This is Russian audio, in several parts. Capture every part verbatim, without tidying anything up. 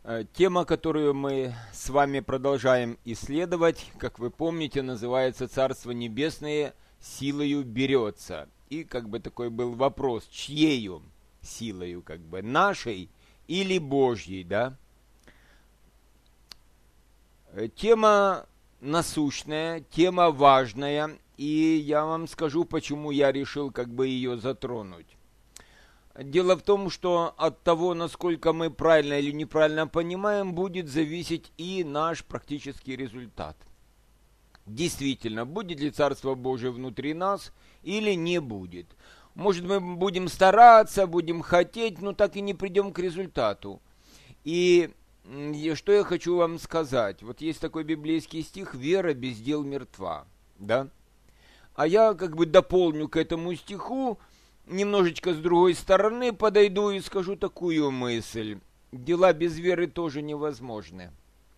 Тема, которую мы с вами продолжаем исследовать, как вы помните, называется «Царство небесное силою берется». И как бы такой был вопрос, чьею силою, как бы нашей или Божьей, да? Тема насущная, тема важная, и я вам скажу, почему я решил как бы ее затронуть. Дело в том, что от того, насколько мы правильно или неправильно понимаем, будет зависеть и наш практический результат. Действительно, будет ли Царство Божие внутри нас или не будет. Может, мы будем стараться, будем хотеть, но так и не придем к результату. И что я хочу вам сказать. Вот есть такой библейский стих «Вера без дел мертва». Да? А я как бы дополню к этому стиху, немножечко с другой стороны подойду и скажу такую мысль. Дела без веры тоже невозможны.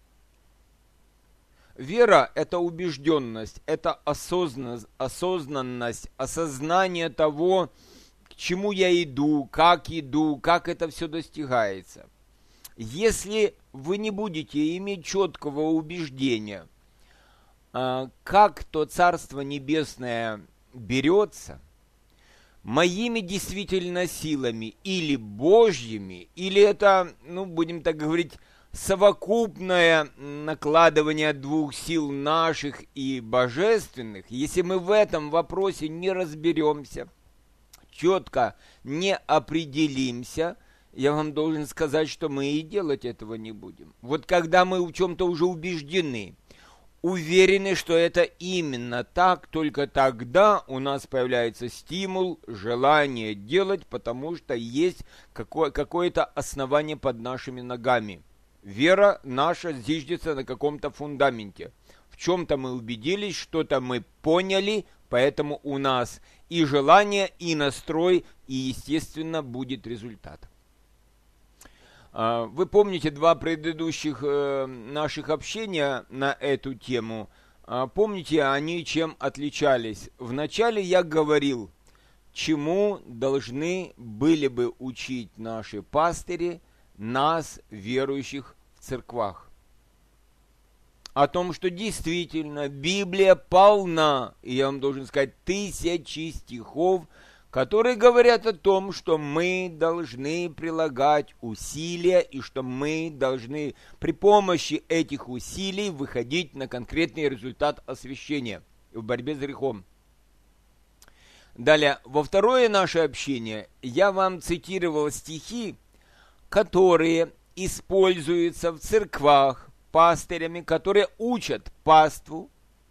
Вера – это убежденность, это осознанность, осознанность, осознание того, к чему я иду, как иду, как это все достигается. Если вы не будете иметь четкого убеждения, как то Царство Небесное берется, моими действительно силами или Божьими, или это, ну, будем так говорить, совокупное накладывание двух сил наших и божественных, если мы в этом вопросе не разберемся, четко не определимся, я вам должен сказать, что мы и делать этого не будем. Вот когда мы в чем-то уже убеждены, уверены, что это именно так, только тогда у нас появляется стимул, желание делать, потому что есть какое- какое-то основание под нашими ногами. Вера наша зиждется на каком-то фундаменте. В чем-то мы убедились, что-то мы поняли, поэтому у нас и желание, и настрой, и, естественно, будет результат. Вы помните два предыдущих наших общения на эту тему? Помните, они чем отличались? Вначале я говорил, чему должны были бы учить наши пастыри, нас, верующих в церквах. О том, что действительно Библия полна, и я вам должен сказать, тысячи стихов, которые говорят о том, что мы должны прилагать усилия и что мы должны при помощи этих усилий выходить на конкретный результат освящения в борьбе с грехом. Далее, во второе наше общение я вам цитировал стихи, которые используются в церквах пастырями, которые учат паству.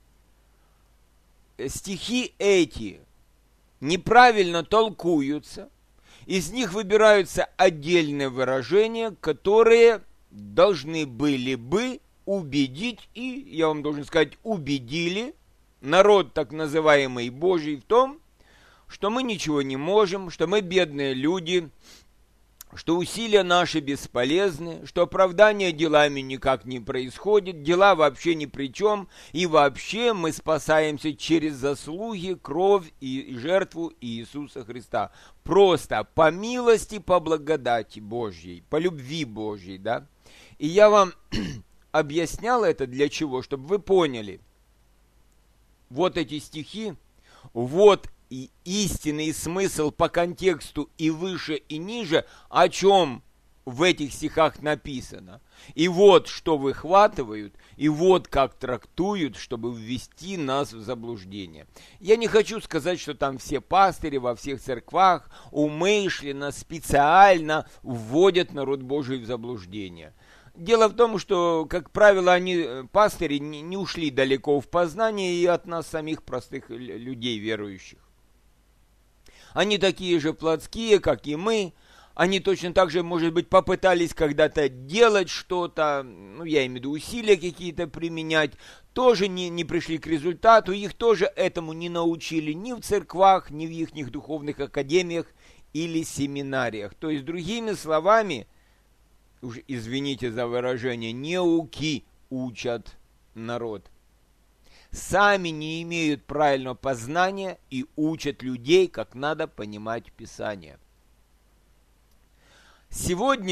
Стихи эти неправильно толкуются, из них выбираются отдельные выражения, которые должны были бы убедить, и, я вам должен сказать, убедили народ так называемый Божий в том, что мы ничего не можем, что мы бедные люди, что усилия наши бесполезны, что оправдание делами никак не происходит, дела вообще ни при чем, и вообще мы спасаемся через заслуги, кровь и жертву Иисуса Христа. Просто по милости, по благодати Божьей, по любви Божьей, да? И я вам объяснял это для чего? Чтобы вы поняли. Вот эти стихи, вот и истинный смысл по контексту и выше, и ниже, о чем в этих стихах написано. И вот что выхватывают, и вот как трактуют, чтобы ввести нас в заблуждение. Я не хочу сказать, что там все пастыри во всех церквах умышленно, специально вводят народ Божий в заблуждение. Дело в том, что, как правило, они, пастыри, не ушли далеко в познание и от нас самих простых людей верующих. Они такие же плотские, как и мы. Они точно так же, может быть, попытались когда-то делать что-то, ну, я имею в виду усилия какие-то применять, тоже не, не пришли к результату, их тоже этому не научили ни в церквах, ни в их духовных академиях или семинариях. То есть, другими словами, уж извините за выражение, неуки учат народ. Сами не имеют правильного познания и учат людей, как надо понимать Писание. Сегодня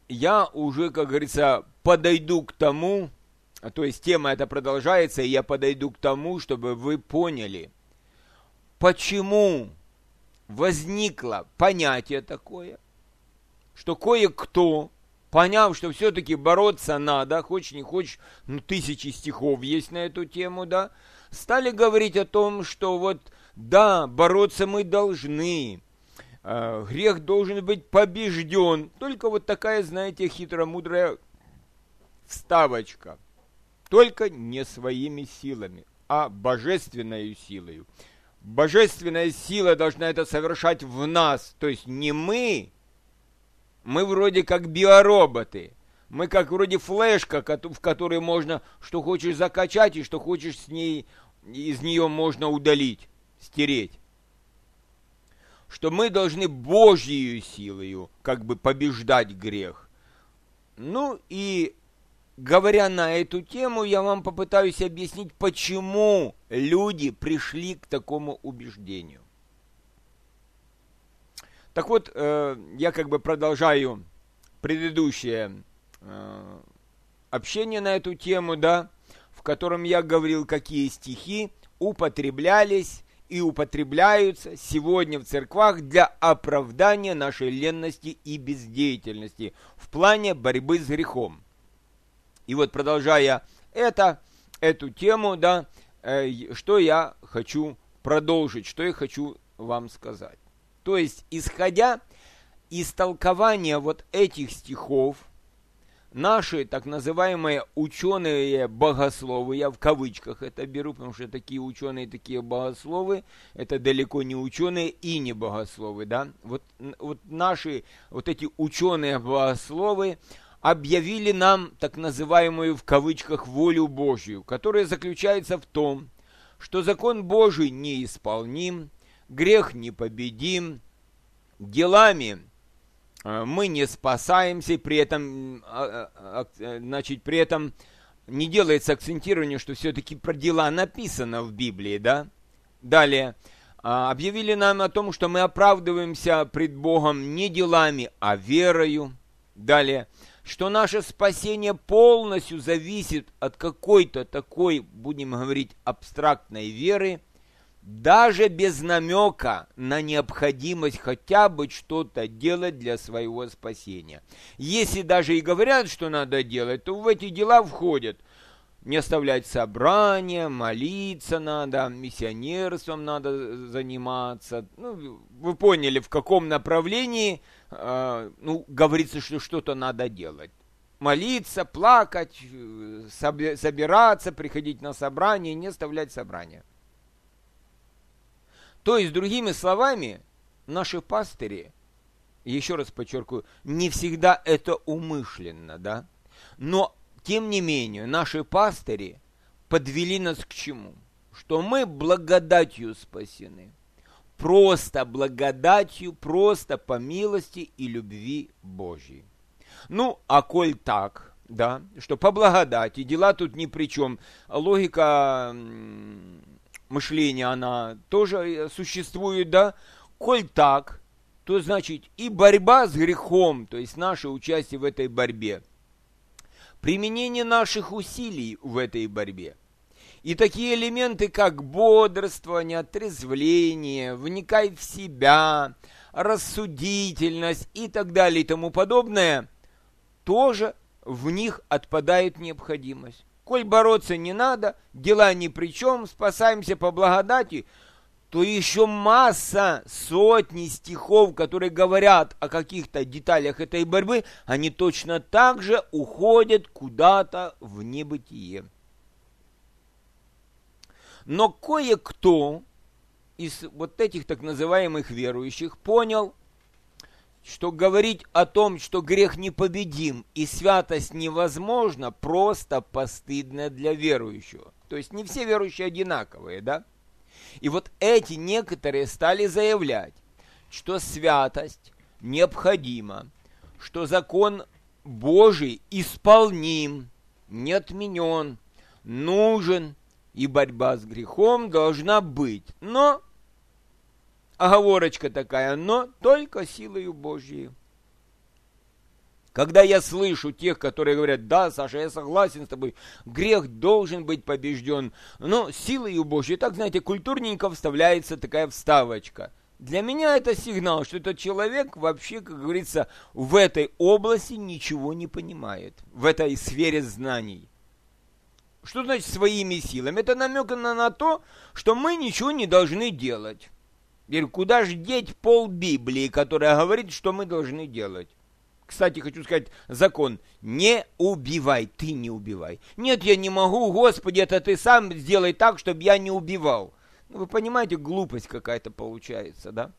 я уже, как говорится, подойду к тому, то есть тема эта продолжается, и я подойду к тому, чтобы вы поняли, почему возникло понятие такое, что кое-кто, поняв, что все-таки бороться надо, хочешь не хочешь, ну, тысячи стихов есть на эту тему, да, стали говорить о том, что вот, да, бороться мы должны, э, грех должен быть побежден, только вот такая, знаете, хитромудрая вставочка, только не своими силами, а божественной силой. Божественная сила должна это совершать в нас, то есть не мы, мы вроде как биороботы, мы как вроде флешка, в которой можно что хочешь закачать и что хочешь с ней, из нее можно удалить, стереть. Что мы должны Божьей силою как бы побеждать грех. Ну и говоря на эту тему, я вам попытаюсь объяснить, почему люди пришли к такому убеждению. Так вот, э, я как бы продолжаю предыдущее э, общение на эту тему, да, в котором я говорил, какие стихи употреблялись и употребляются сегодня в церквах для оправдания нашей ленности и бездеятельности в плане борьбы с грехом. И вот, продолжая это, эту тему, да, э, что я хочу продолжить, что я хочу вам сказать. То есть, исходя из толкования вот этих стихов, наши так называемые ученые-богословы, я в кавычках это беру, потому что такие ученые, такие богословы, это далеко не ученые и не богословы, да, вот, вот наши, вот эти ученые-богословы объявили нам так называемую в кавычках волю Божью, которая заключается в том, что закон Божий неисполним, грех непобедим, делами мы не спасаемся, при этом, значит, при этом не делается акцентирование, что все-таки про дела написано в Библии, да? Далее, объявили нам о том, что мы оправдываемся пред Богом не делами, а верою. Далее, что наше спасение полностью зависит от какой-то такой, будем говорить, абстрактной веры, даже без намека на необходимость хотя бы что-то делать для своего спасения. Если даже и говорят, что надо делать, то в эти дела входят не оставлять собрания, молиться надо, миссионерством надо заниматься. Ну, вы поняли, в каком направлении, э, ну, говорится, что что-то надо делать. Молиться, плакать, собираться, приходить на собрание, не оставлять собрания. То есть, другими словами, наши пастыри, еще раз подчеркиваю, не всегда это умышленно, да, но, тем не менее, наши пастыри подвели нас к чему? Что мы благодатью спасены, просто благодатью, просто по милости и любви Божьей. Ну, а коль так, да, что по благодати, дела тут ни при чем, логика мышления, она тоже существует, да, коль так, то значит и борьба с грехом, то есть наше участие в этой борьбе, применение наших усилий в этой борьбе, и такие элементы, как бодрствование, отрезвление, вникай в себя, рассудительность и так далее и тому подобное, тоже в них отпадает необходимость. Коль бороться не надо, дела ни при чем, спасаемся по благодати, то еще масса, сотни стихов, которые говорят о каких-то деталях этой борьбы, они точно так же уходят куда-то в небытие. Но кое-кто из вот этих так называемых верующих понял, что говорить о том, что грех непобедим и святость невозможна, просто постыдно для верующего. То есть не все верующие одинаковые, да? И вот эти некоторые стали заявлять, что святость необходима, что закон Божий исполним, не отменен, нужен, и борьба с грехом должна быть. Но, оговорочка такая, но только силою Божьей. Когда я слышу тех, которые говорят, да, Саша, я согласен с тобой, грех должен быть побежден, но силой Божьей, так, знаете, культурненько вставляется такая вставочка. Для меня это сигнал, что этот человек вообще, как говорится, в этой области ничего не понимает, в этой сфере знаний. Что значит своими силами? Это намек на, на то, что мы ничего не должны делать. Я говорю, куда же деть пол Библии, которая говорит, что мы должны делать? Кстати, хочу сказать, закон, не убивай, ты не убивай. Нет, я не могу, Господи, это ты сам сделай так, чтобы я не убивал. Ну, вы понимаете, глупость какая-то получается, да?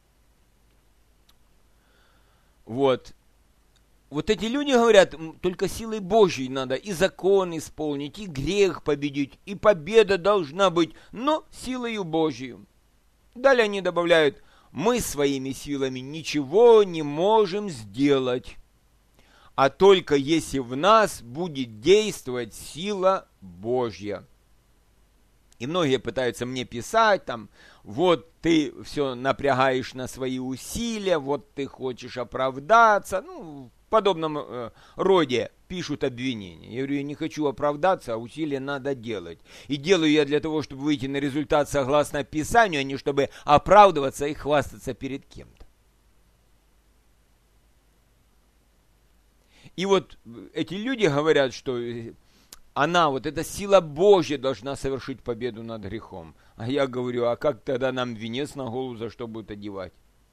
Вот. Вот эти люди говорят, только силой Божьей надо и закон исполнить, и грех победить, и победа должна быть, но силою Божьей. Далее они добавляют, мы своими силами ничего не можем сделать, а только если в нас будет действовать сила Божья. И многие пытаются мне писать, там, вот ты все напрягаешь на свои усилия, вот ты хочешь оправдаться, ну, в подобном э, роде пишут обвинения. Я говорю, я не хочу оправдаться, а усилия надо делать. И делаю я для того, чтобы выйти на результат согласно Писанию, а не чтобы оправдываться и хвастаться перед кем-то. И вот эти люди говорят, что она, вот эта сила Божья должна совершить победу над грехом. А я говорю, а как тогда нам венец на голову за что будет одевать?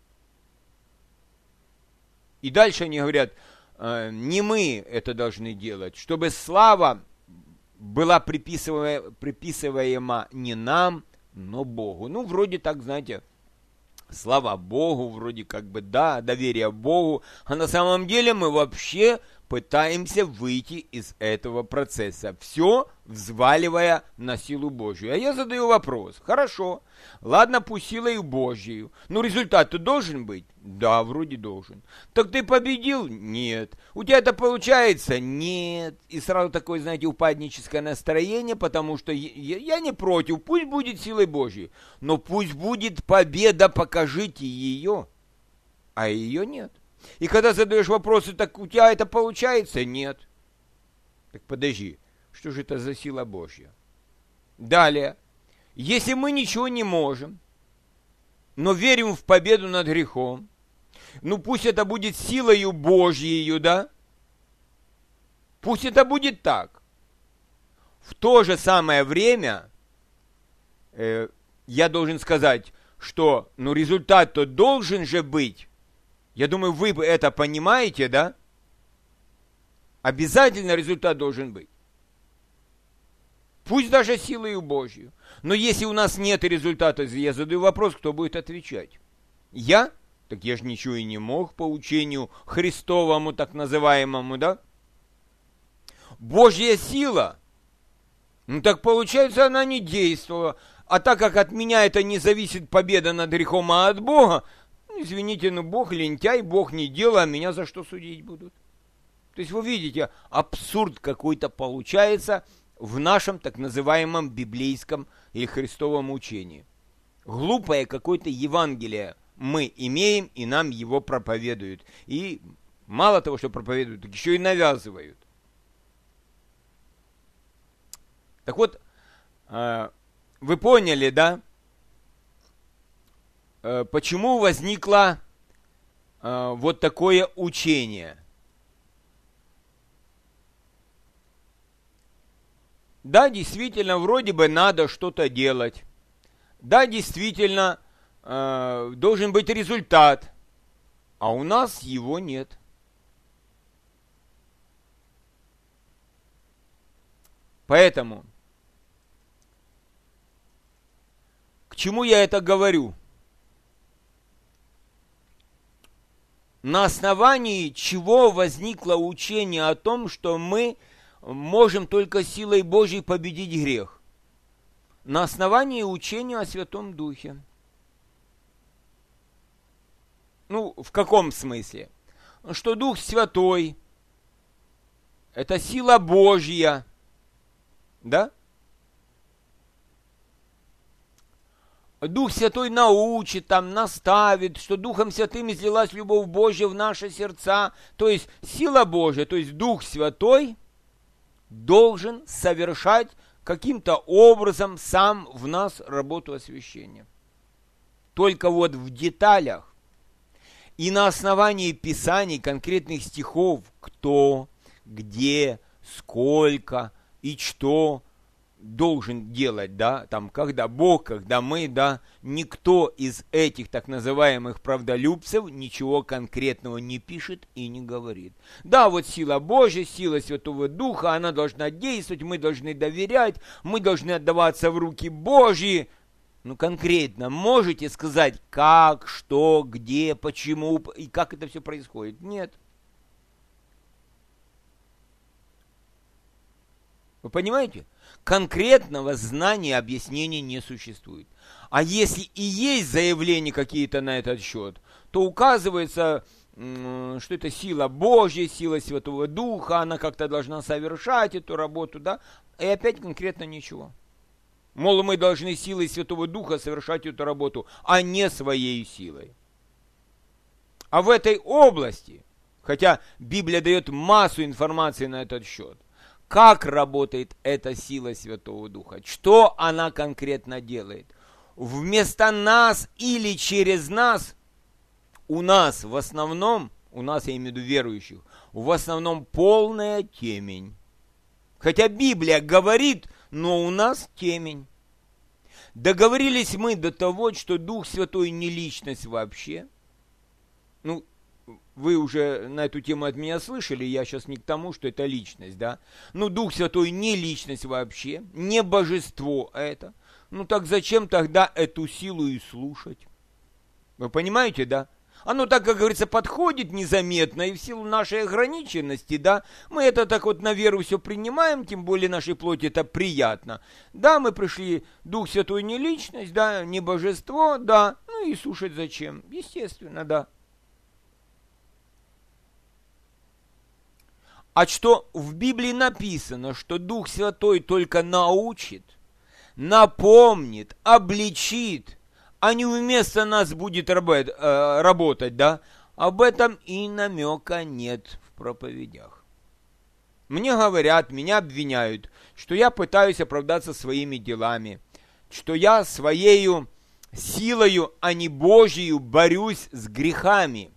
И дальше они говорят, не мы это должны делать, чтобы слава была приписываема, приписываема не нам, но Богу. Ну, вроде так, знаете, слава Богу, вроде как бы да, доверие Богу, а на самом деле мы вообще пытаемся выйти из этого процесса, все взваливая на силу Божью. А я задаю вопрос, хорошо, ладно, пусть силой Божьей, но результат-то должен быть? Да, вроде должен. Так ты победил? Нет. У тебя это получается? Нет. И сразу такое, знаете, упадническое настроение, потому что я, я не против, пусть будет силой Божьей, но пусть будет победа, покажите ее, а ее нет. И когда задаешь вопросы, так у тебя это получается? Нет. Так подожди, что же это за сила Божья? Далее, если мы ничего не можем, но верим в победу над грехом, ну пусть это будет силою Божьей, да? Пусть это будет так. В то же самое время э, я должен сказать, что ну результат-то должен же быть. Я думаю, вы это понимаете, да? Обязательно результат должен быть. Пусть даже силою Божью. Но если у нас нет результата, я задаю вопрос, кто будет отвечать? Я? Так я же ничего и не мог по учению Христовому, так называемому, да? Божья сила. Ну так получается, она не действовала. А так как от меня это не зависит победа над грехом, а от Бога, извините, но Бог лентяй, Бог не делал, а меня за что судить будут? То есть вы видите, абсурд какой-то получается в нашем так называемом библейском или христовом учении. Глупое какое-то Евангелие мы имеем, и нам его проповедуют. И мало того, что проповедуют, так еще и навязывают. Так вот, вы поняли, да? Почему возникло э, вот такое учение? Да, действительно, вроде бы надо что-то делать. Да, действительно, э, должен быть результат. А у нас его нет. Поэтому, к чему я это говорю? На основании чего возникло учение о том, что мы можем только силой Божьей победить грех? На основании учения о Святом Духе. Ну, в каком смысле? Что Дух Святой – это сила Божья, да? Дух Святой научит, там, наставит, что Духом Святым излилась любовь Божья в наши сердца. То есть сила Божья, то есть Дух Святой должен совершать каким-то образом сам в нас работу освящения. Только вот в деталях и на основании Писаний, конкретных стихов, кто, где, сколько и что должен делать, да, там, когда Бог, когда мы, да, никто из этих так называемых правдолюбцев ничего конкретного не пишет и не говорит. Да, вот сила Божья, сила Святого Духа, она должна действовать, мы должны доверять, мы должны отдаваться в руки Божьи. Ну, конкретно можете сказать, как, что, где, почему и как это все происходит? Нет. Вы понимаете? Конкретного знания, объяснений не существует. А если и есть заявления какие-то на этот счет, то указывается, что это сила Божья, сила Святого Духа, она как-то должна совершать эту работу, да? И опять конкретно ничего. Мол, мы должны силой Святого Духа совершать эту работу, а не своей силой. А в этой области, хотя Библия дает массу информации на этот счет, как работает эта сила Святого Духа, что она конкретно делает. Вместо нас или через нас, у нас в основном, у нас, я имею в виду верующих, в основном полная темень. Хотя Библия говорит, но у нас темень. Договорились мы до того, что Дух Святой не личность вообще. Ну, вы уже на эту тему от меня слышали, я сейчас не к тому, что это личность, да. Ну, Дух Святой не личность вообще, не божество это. Ну, так зачем тогда эту силу и слушать? Вы понимаете, да? Оно так, как говорится, подходит незаметно, и в силу нашей ограниченности, да, мы это так вот на веру все принимаем, тем более нашей плоти это приятно. Да, мы пришли, Дух Святой не личность, да, не божество, да, ну и слушать зачем? Естественно, да. А что в Библии написано, что Дух Святой только научит, напомнит, обличит, а не вместо нас будет работать, э, работать, да? Об этом и намека нет в проповедях. Мне говорят, меня обвиняют, что я пытаюсь оправдаться своими делами, что я своею силою, а не Божьей, борюсь с грехами.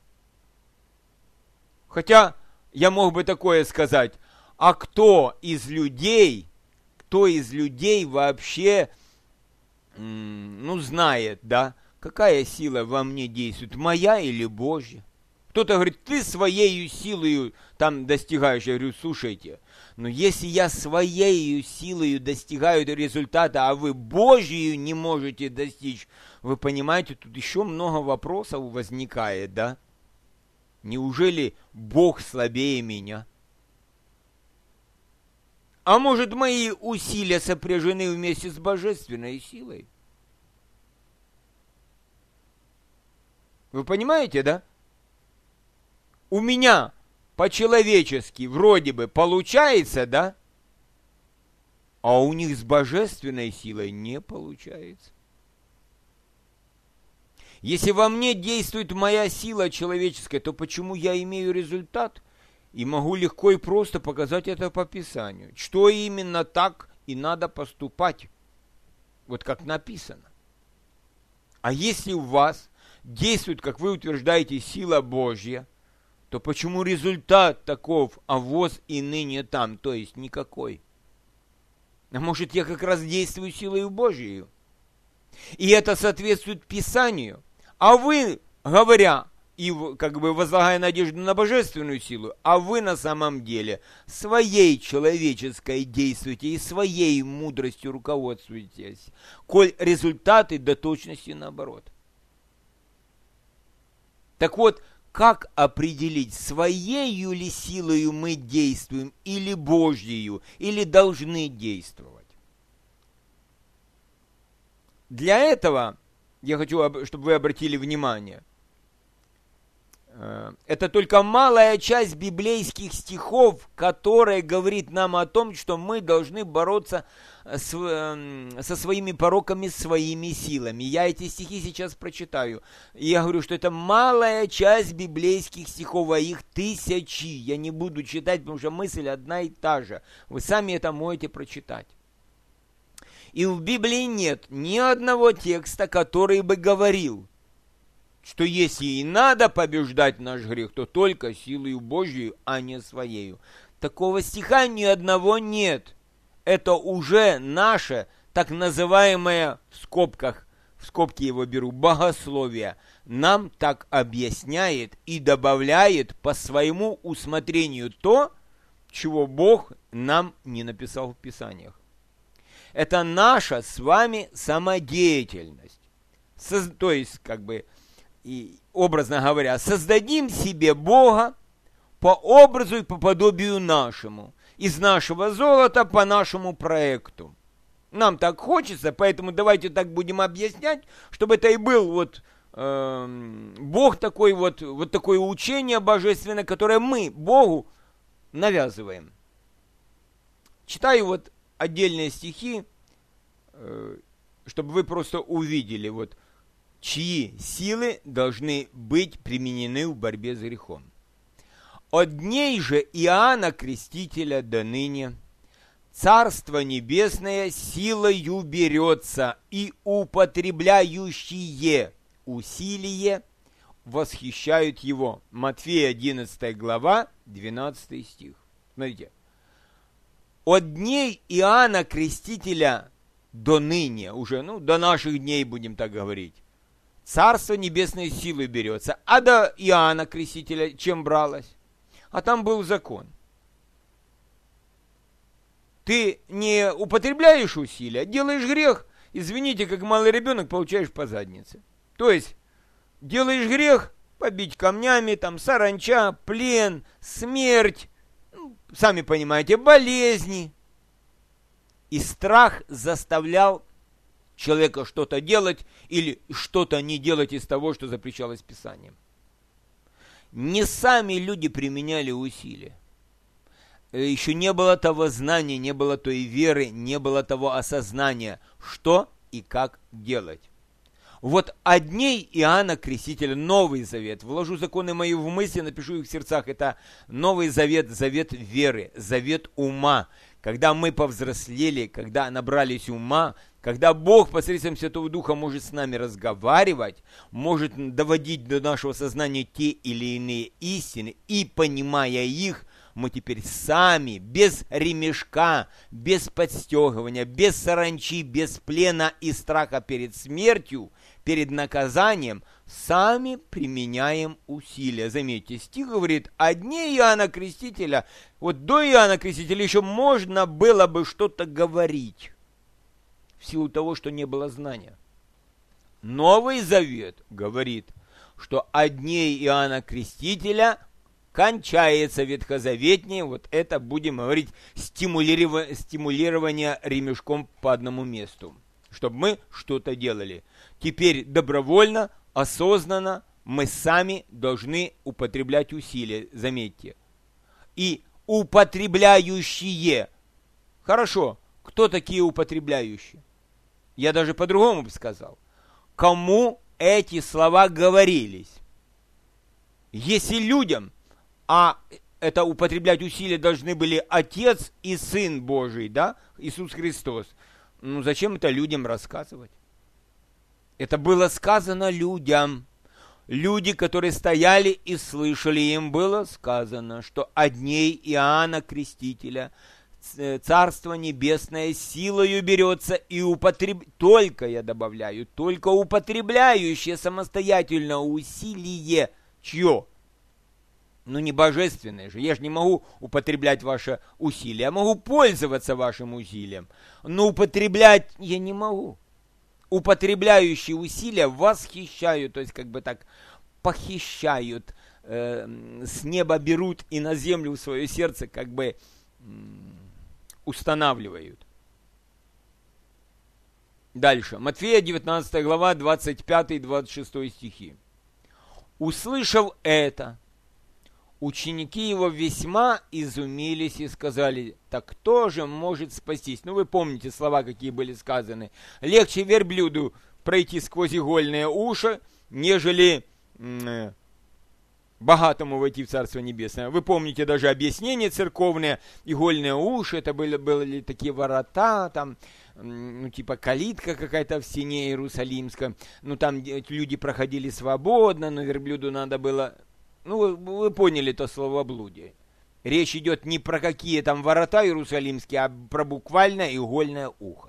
Хотя я мог бы такое сказать, а кто из людей, кто из людей вообще... ну, знает, да, какая сила во мне действует, моя или Божья. Кто-то говорит, ты своей силой там достигаешь. Я говорю, слушайте, но если я своей силой достигаю результата, а вы Божью не можете достичь, вы понимаете, тут еще много вопросов возникает, да? Неужели Бог слабее меня? А может, мои усилия сопряжены вместе с божественной силой? Вы понимаете, да? У меня по-человечески вроде бы получается, да? А у них с божественной силой не получается. Если во мне действует моя сила человеческая, то почему я имею результат? И могу легко и просто показать это по Писанию. Что именно так и надо поступать. Вот как написано. А если у вас действует, как вы утверждаете, сила Божья, то почему результат таков, а воз и ныне там, то есть никакой? А может, я как раз действую силой Божьей? И это соответствует Писанию. А вы, говоря, и как бы возлагая надежду на божественную силу, а вы на самом деле своей человеческой действуете и своей мудростью руководствуетесь, коль результаты до точности наоборот. Так вот, как определить, своею ли силою мы действуем, или Божьею, или должны действовать? Для этого я хочу, чтобы вы обратили внимание, это только малая часть библейских стихов, которая говорит нам о том, что мы должны бороться с, со своими пороками, своими силами. Я эти стихи сейчас прочитаю. И я говорю, что это малая часть библейских стихов, а их тысячи. Я не буду читать, потому что мысль одна и та же. Вы сами это можете прочитать. И в Библии нет ни одного текста, который бы говорил, что если и надо побеждать наш грех, то только силою Божьей, а не своею. Такого стиха ни одного нет. Это уже наше так называемое, в скобках, в скобки его беру, богословие, нам так объясняет и добавляет по своему усмотрению то, чего Бог нам не написал в Писаниях. Это наша с вами самодеятельность. Соз... То есть, как бы, и, образно говоря, создадим себе Бога по образу и по подобию нашему, из нашего золота по нашему проекту. Нам так хочется, поэтому давайте так будем объяснять, чтобы это и был вот э, Бог такой вот, вот такое учение божественное, которое мы Богу навязываем. Читаю вот отдельные стихи, э, чтобы вы просто увидели, вот, чьи силы должны быть применены в борьбе с грехом. От дней же Иоанна Крестителя до ныне Царство Небесное силою берется, и употребляющие усилие восхищают его. Матфея одиннадцатая глава, двенадцатый стих. Смотрите. От дней Иоанна Крестителя до ныне, уже, ну, до наших дней будем так говорить, Царство Небесное силой берется. А до Иоанна Крестителя чем бралось? А там был закон. Ты не употребляешь усилия, делаешь грех, извините, как малый ребенок, получаешь по заднице. То есть, делаешь грех, побить камнями, там, саранча, плен, смерть, ну, сами понимаете, болезни. И страх заставлял человека что-то делать или что-то не делать из того, что запрещалось Писанием. Не сами люди применяли усилия. Еще не было того знания, не было той веры, не было того осознания, что и как делать. Вот о дней Иоанна Крестителя, Новый Завет. Вложу законы мои в мысли, напишу их в сердцах. Это Новый Завет, завет веры, завет ума. Когда мы повзрослели, когда набрались ума, когда Бог посредством Святого Духа может с нами разговаривать, может доводить до нашего сознания те или иные истины, и, понимая их, мы теперь сами, без ремешка, без подстегивания, без саранчи, без плена и страха перед смертью, перед наказанием, сами применяем усилия. Заметьте, стих говорит, о дне Иоанна Крестителя, вот до Иоанна Крестителя еще можно было бы что-то говорить, в силу того, что не было знания. Новый Завет говорит, что о дне Иоанна Крестителя кончается ветхозаветнее, вот это, будем говорить, стимулирование, стимулирование ремешком по одному месту, чтобы мы что-то делали. Теперь добровольно, осознанно мы сами должны употреблять усилия, заметьте. И употребляющие. Хорошо, кто такие употребляющие? Я даже по-другому бы сказал. Кому эти слова говорились? Если людям, а это употреблять усилия должны были Отец и Сын Божий, да, Иисус Христос, ну зачем это людям рассказывать? Это было сказано людям. Люди, которые стояли и слышали, им было сказано, что о дней Иоанна Крестителя Царство Небесное силою берется и употреб... Только, я добавляю, только употребляющее самостоятельно усилие, чье? Ну, не божественное же. Я же не могу употреблять ваше усилие. Я могу пользоваться вашим усилием. Но употреблять я не могу. Употребляющие усилия восхищают, то есть как бы так похищают, э, с неба берут и на землю в свое сердце как бы э, устанавливают. Дальше. Матфея девятнадцатая глава, двадцать пятый двадцать шестой стихи. Услышав это, ученики его весьма изумились и сказали: так кто же может спастись? Ну, вы помните слова, какие были сказаны. Легче верблюду пройти сквозь игольные уши, нежели м- богатому войти в Царство Небесное. Вы помните даже объяснение церковное: игольные уши, это были, были такие ворота, там, ну, типа калитка какая-то в стене Иерусалимском. Ну, там люди проходили свободно, но верблюду надо было... Ну, вы, вы поняли то словоблудие. Речь идет не про какие там ворота иерусалимские, а про буквально игольное ухо.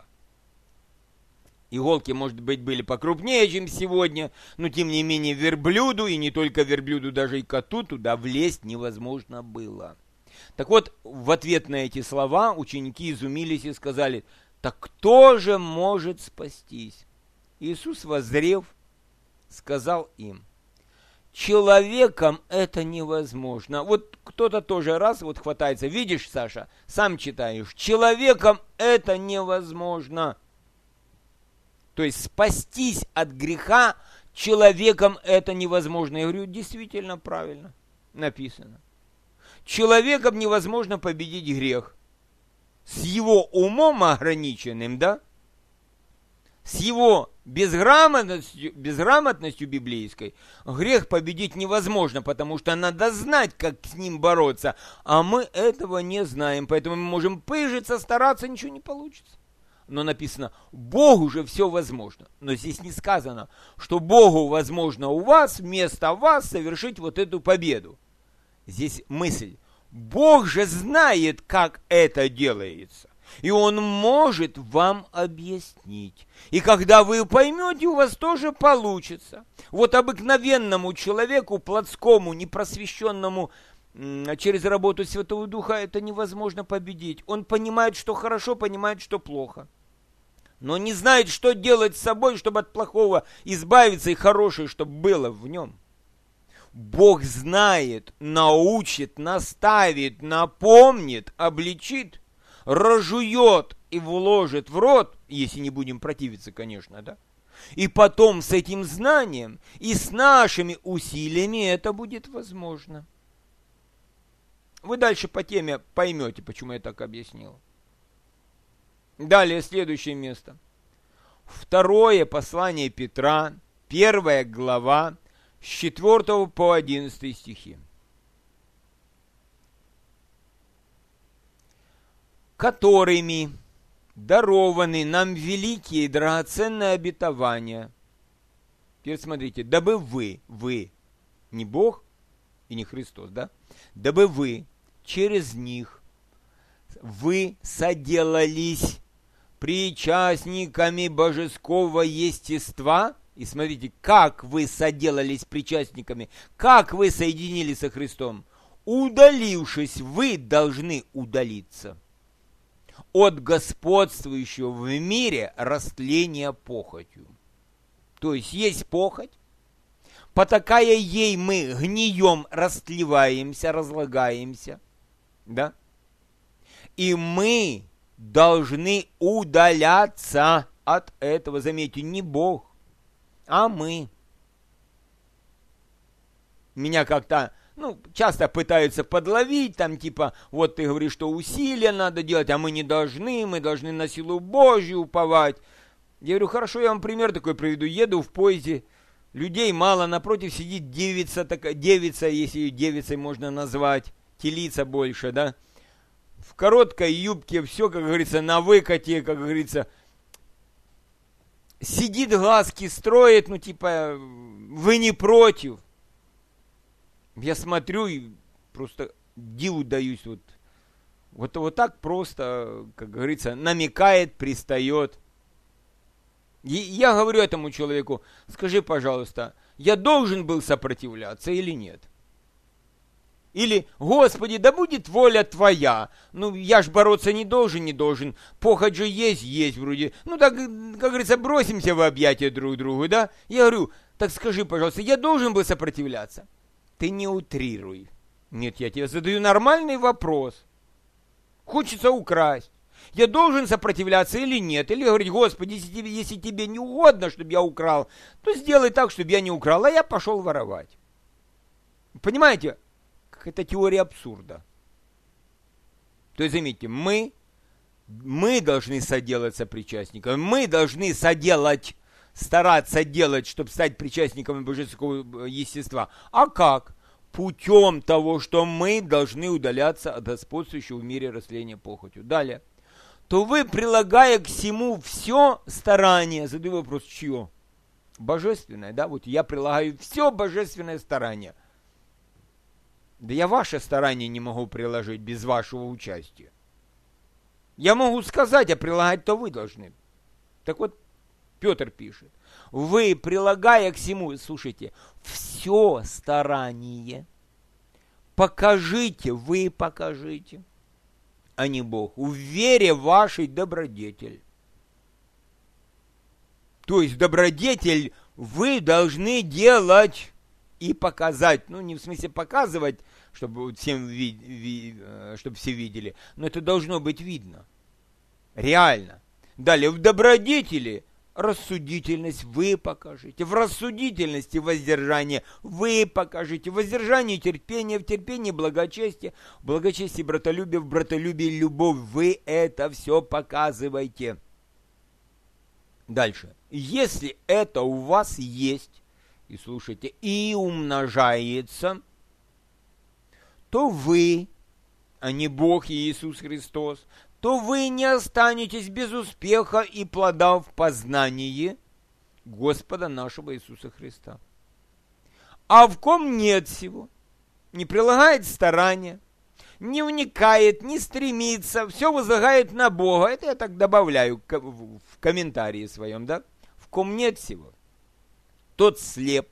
Иголки, может быть, были покрупнее, чем сегодня, но, тем не менее, верблюду, и не только верблюду, даже и коту, туда влезть невозможно было. Так вот, в ответ на эти слова ученики изумились и сказали: так кто же может спастись? Иисус, воззрев, сказал им: человеком это невозможно. Вот кто-то тоже раз вот хватается. Видишь, Саша, сам читаешь. Человеком это невозможно. То есть спастись от греха человеком это невозможно. Я говорю, действительно правильно написано. Человеком невозможно победить грех. С его умом ограниченным, да? С его безграмотностью, безграмотностью библейской грех победить невозможно, потому что надо знать, как с ним бороться. А мы этого не знаем, поэтому мы можем пыжиться, стараться, ничего не получится. Но написано, Богу же все возможно. Но здесь не сказано, что Богу возможно у вас, вместо вас совершить вот эту победу. Здесь мысль. Бог же знает, как это делается. И Он может вам объяснить. И когда вы поймете, у вас тоже получится. Вот обыкновенному человеку, плотскому, непросвещенному через работу Святого Духа, это невозможно победить. Он понимает, что хорошо, понимает, что плохо. Но не знает, что делать с собой, чтобы от плохого избавиться, и хорошее, чтобы было в нем. Бог знает, научит, наставит, напомнит, обличит, разжует и вложит в рот, если не будем противиться, конечно, да? И потом с этим знанием и с нашими усилиями это будет возможно. Вы дальше по теме поймете, почему я так объяснил. Далее, следующее место. Второе послание Петра, первая глава, с четвёртого по одиннадцатый стихи. Которыми дарованы нам великие и драгоценные обетования. Теперь смотрите, дабы вы, вы, не Бог и не Христос, да? Дабы вы через них, вы соделались причастниками божеского естества. И смотрите, как вы соделались причастниками, как вы соединились со Христом. Удалившись, вы должны удалиться от господствующего в мире растления похотью. То есть есть похоть, потакая ей мы гнием растлеваемся, разлагаемся, да? И мы должны удаляться от этого. Заметьте, не Бог, а мы. Меня как-то, ну, часто пытаются подловить, там, типа, вот ты говоришь, что усилия надо делать, а мы не должны, мы должны на силу Божью уповать. Я говорю, хорошо, я вам пример такой приведу. Еду в поезде, людей мало, напротив сидит девица, такая, девица, если ее девицей можно назвать, телица больше, да, в короткой юбке, все, как говорится, на выкате, как говорится, сидит, глазки строит, ну, типа, вы не против. Я смотрю и просто диву даюсь, вот, вот, вот так просто, как говорится, намекает, пристает. И я говорю этому человеку, скажи, пожалуйста, я должен был сопротивляться или нет? Или, Господи, да будет воля Твоя. Ну, я ж бороться не должен, не должен. Похоть же есть, есть вроде. Ну, так, как говорится, бросимся в объятия друг другу, да? Я говорю, так скажи, пожалуйста, я должен был сопротивляться? Ты не утрируй. Нет, я тебе задаю нормальный вопрос. Хочется украсть. Я должен сопротивляться или нет? Или говорить, Господи, если тебе, если тебе не угодно, чтобы я украл, то сделай так, чтобы я не украл, а я пошел воровать. Понимаете, это теория абсурда. То есть, заметьте, мы, мы должны соделаться причастниками, мы должны соделать, стараться делать, чтобы стать причастниками божеского естества. А как? Путем того, что мы должны удаляться от господствующего в мире растления похотью. Далее. То вы, прилагая к всему все старание, задаю вопрос, чье? Божественное, да? Вот я прилагаю все божественное старание. Да я ваше старание не могу приложить без вашего участия. Я могу сказать, а прилагать-то вы должны. Так вот, Петр пишет. Вы, прилагая к всему, слушайте, все старание, покажите, вы покажите, а не Бог, в вере вашей добродетель. То есть добродетель вы должны делать и показать. Ну, не в смысле показывать, чтобы, всем ви- ви- чтобы все видели, но это должно быть видно. Реально. Далее, в добродетели рассудительность вы покажете. В рассудительности воздержание вы покажете. В воздержании терпение, в терпении благочестие, в благочестии братолюбие, в братолюбии любовь. Вы это все показываете. Дальше. Если это у вас есть, и слушайте, и умножается, то вы, а не Бог и Иисус Христос, то вы не останетесь без успеха и плода в познании Господа нашего Иисуса Христа. А в ком нет всего, не прилагает старания, не вникает, не стремится, все возлагает на Бога. Это я так добавляю в комментарии своем, да? В ком нет всего, тот слеп.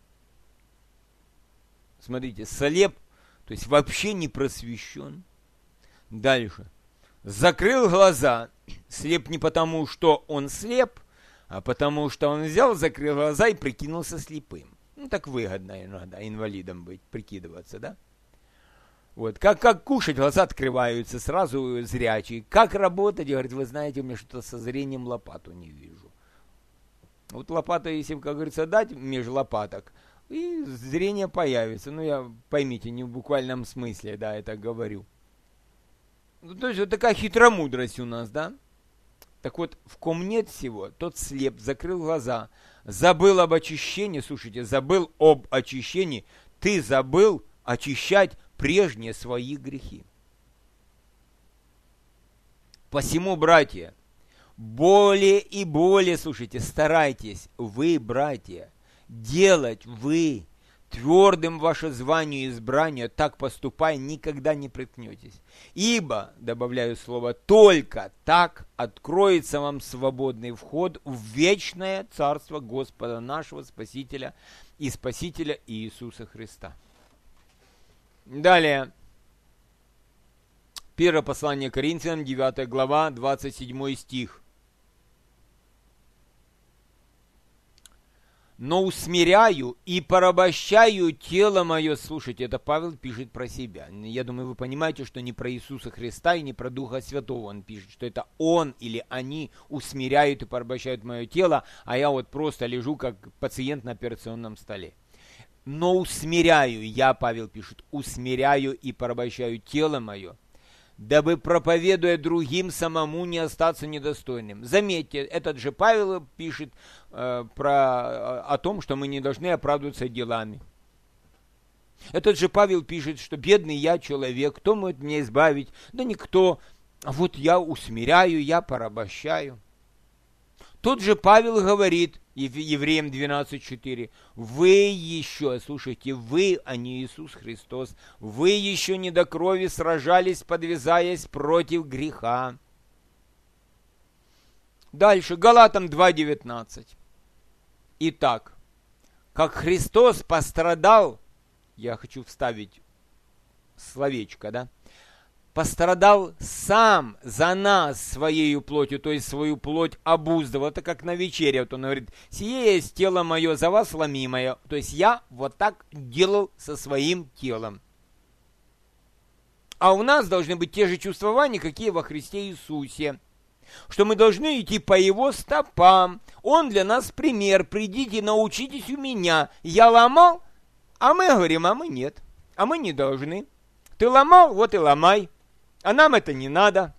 Смотрите, слеп, то есть вообще не просвещен. Дальше. Закрыл глаза. Слеп не потому, что он слеп, а потому, что он взял, закрыл глаза и прикинулся слепым. Ну, так выгодно иногда инвалидом быть, прикидываться, да? Вот, как, как кушать, глаза открываются, сразу зрячие. Как работать, говорит, вы знаете, у меня что-то со зрением лопату не вижу. Вот лопату, если, как говорится, дать между лопаток, и зрение появится. Ну, я, поймите, не в буквальном смысле, да, это говорю. Ну, то есть, вот такая хитромудрость у нас, да? Так вот, в ком нет всего, тот слеп, закрыл глаза, забыл об очищении, слушайте, забыл об очищении, ты забыл очищать прежние свои грехи. Посему, братья, более и более, слушайте, старайтесь, вы, братья, делать вы твердым ваше звание и избрание, так поступая, никогда не приткнетесь. Ибо, добавляю слово, только так откроется вам свободный вход в вечное царство Господа нашего Спасителя и Спасителя Иисуса Христа. Далее. Первое послание Коринфянам, девятая глава, двадцать седьмой стих. Но усмиряю и порабощаю тело мое. Слушайте, это Павел пишет про себя. Я думаю, вы понимаете, что не про Иисуса Христа и не про Духа Святого он пишет, что это он или они усмиряют и порабощают мое тело, а я вот просто лежу как пациент на операционном столе. Но усмиряю, я, Павел пишет, усмиряю и порабощаю тело мое, дабы, проповедуя другим, самому не остаться недостойным. Заметьте, этот же Павел пишет э, про, о том, что мы не должны оправдываться делами. Этот же Павел пишет, что бедный я человек, кто может меня избавить? Да никто. А вот я усмиряю, я порабощаю. Тот же Павел говорит, Евреям двенадцать четыре, вы еще, слушайте, вы, а не Иисус Христос, вы еще не до крови сражались, подвязаясь против греха. Дальше, Галатам два девятнадцать. Итак, как Христос пострадал, я хочу вставить словечко, да, пострадал сам за нас своею плотью, то есть свою плоть обуздывал. Это как на вечере, вот он говорит, сие есть тело мое за вас ломимое. То есть я вот так делал со своим телом. А у нас должны быть те же чувствования, какие во Христе Иисусе. Что мы должны идти по Его стопам. Он для нас пример. Придите, научитесь у меня. Я ломал, А мы говорим, а мы нет. А мы не должны. Ты ломал, вот и ломай. А нам это не надо.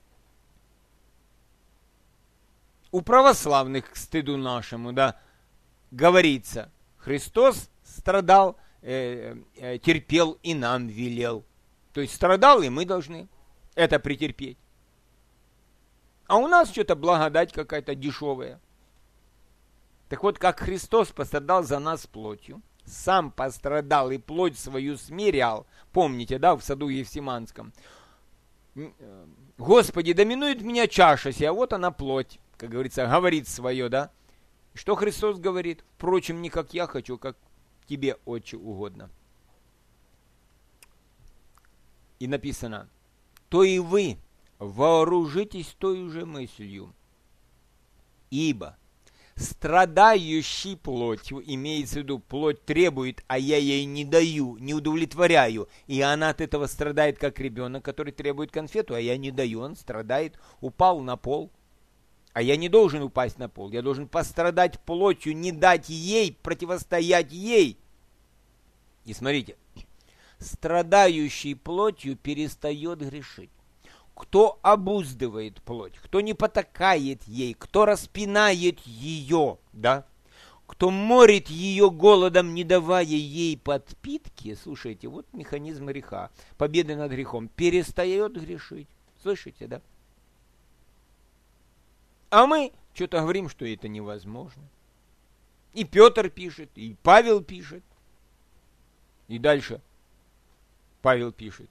У православных, к стыду нашему, да, говорится, Христос страдал, э, э, терпел и нам велел. То есть страдал, и мы должны это претерпеть. А у нас что-то благодать какая-то дешевая. Так вот, как Христос пострадал за нас плотью, сам пострадал и плоть свою смирял. Помните, да, в саду Евсиманском. Господи, доминует меня чаша сия, вот она плоть, как говорится, говорит свое, да. Что Христос говорит? Впрочем, не как я хочу, как тебе, Отче, угодно. И написано, то и вы вооружитесь той же мыслью, ибо страдающий плотью, имеется в виду, плоть требует, а я ей не даю, не удовлетворяю, и она от этого страдает, как ребенок, который требует конфету, а я не даю, он страдает, упал на пол, а я не должен упасть на пол, я должен пострадать плотью, не дать ей, противостоять ей. И смотрите, страдающий плотью перестает грешить. Кто обуздывает плоть, кто не потакает ей, кто распинает ее, да, кто морит ее голодом, не давая ей подпитки, слушайте, вот механизм греха, победы над грехом, перестает грешить, слышите, да? А мы что-то говорим, что это невозможно. И Петр пишет, и Павел пишет, и дальше Павел пишет.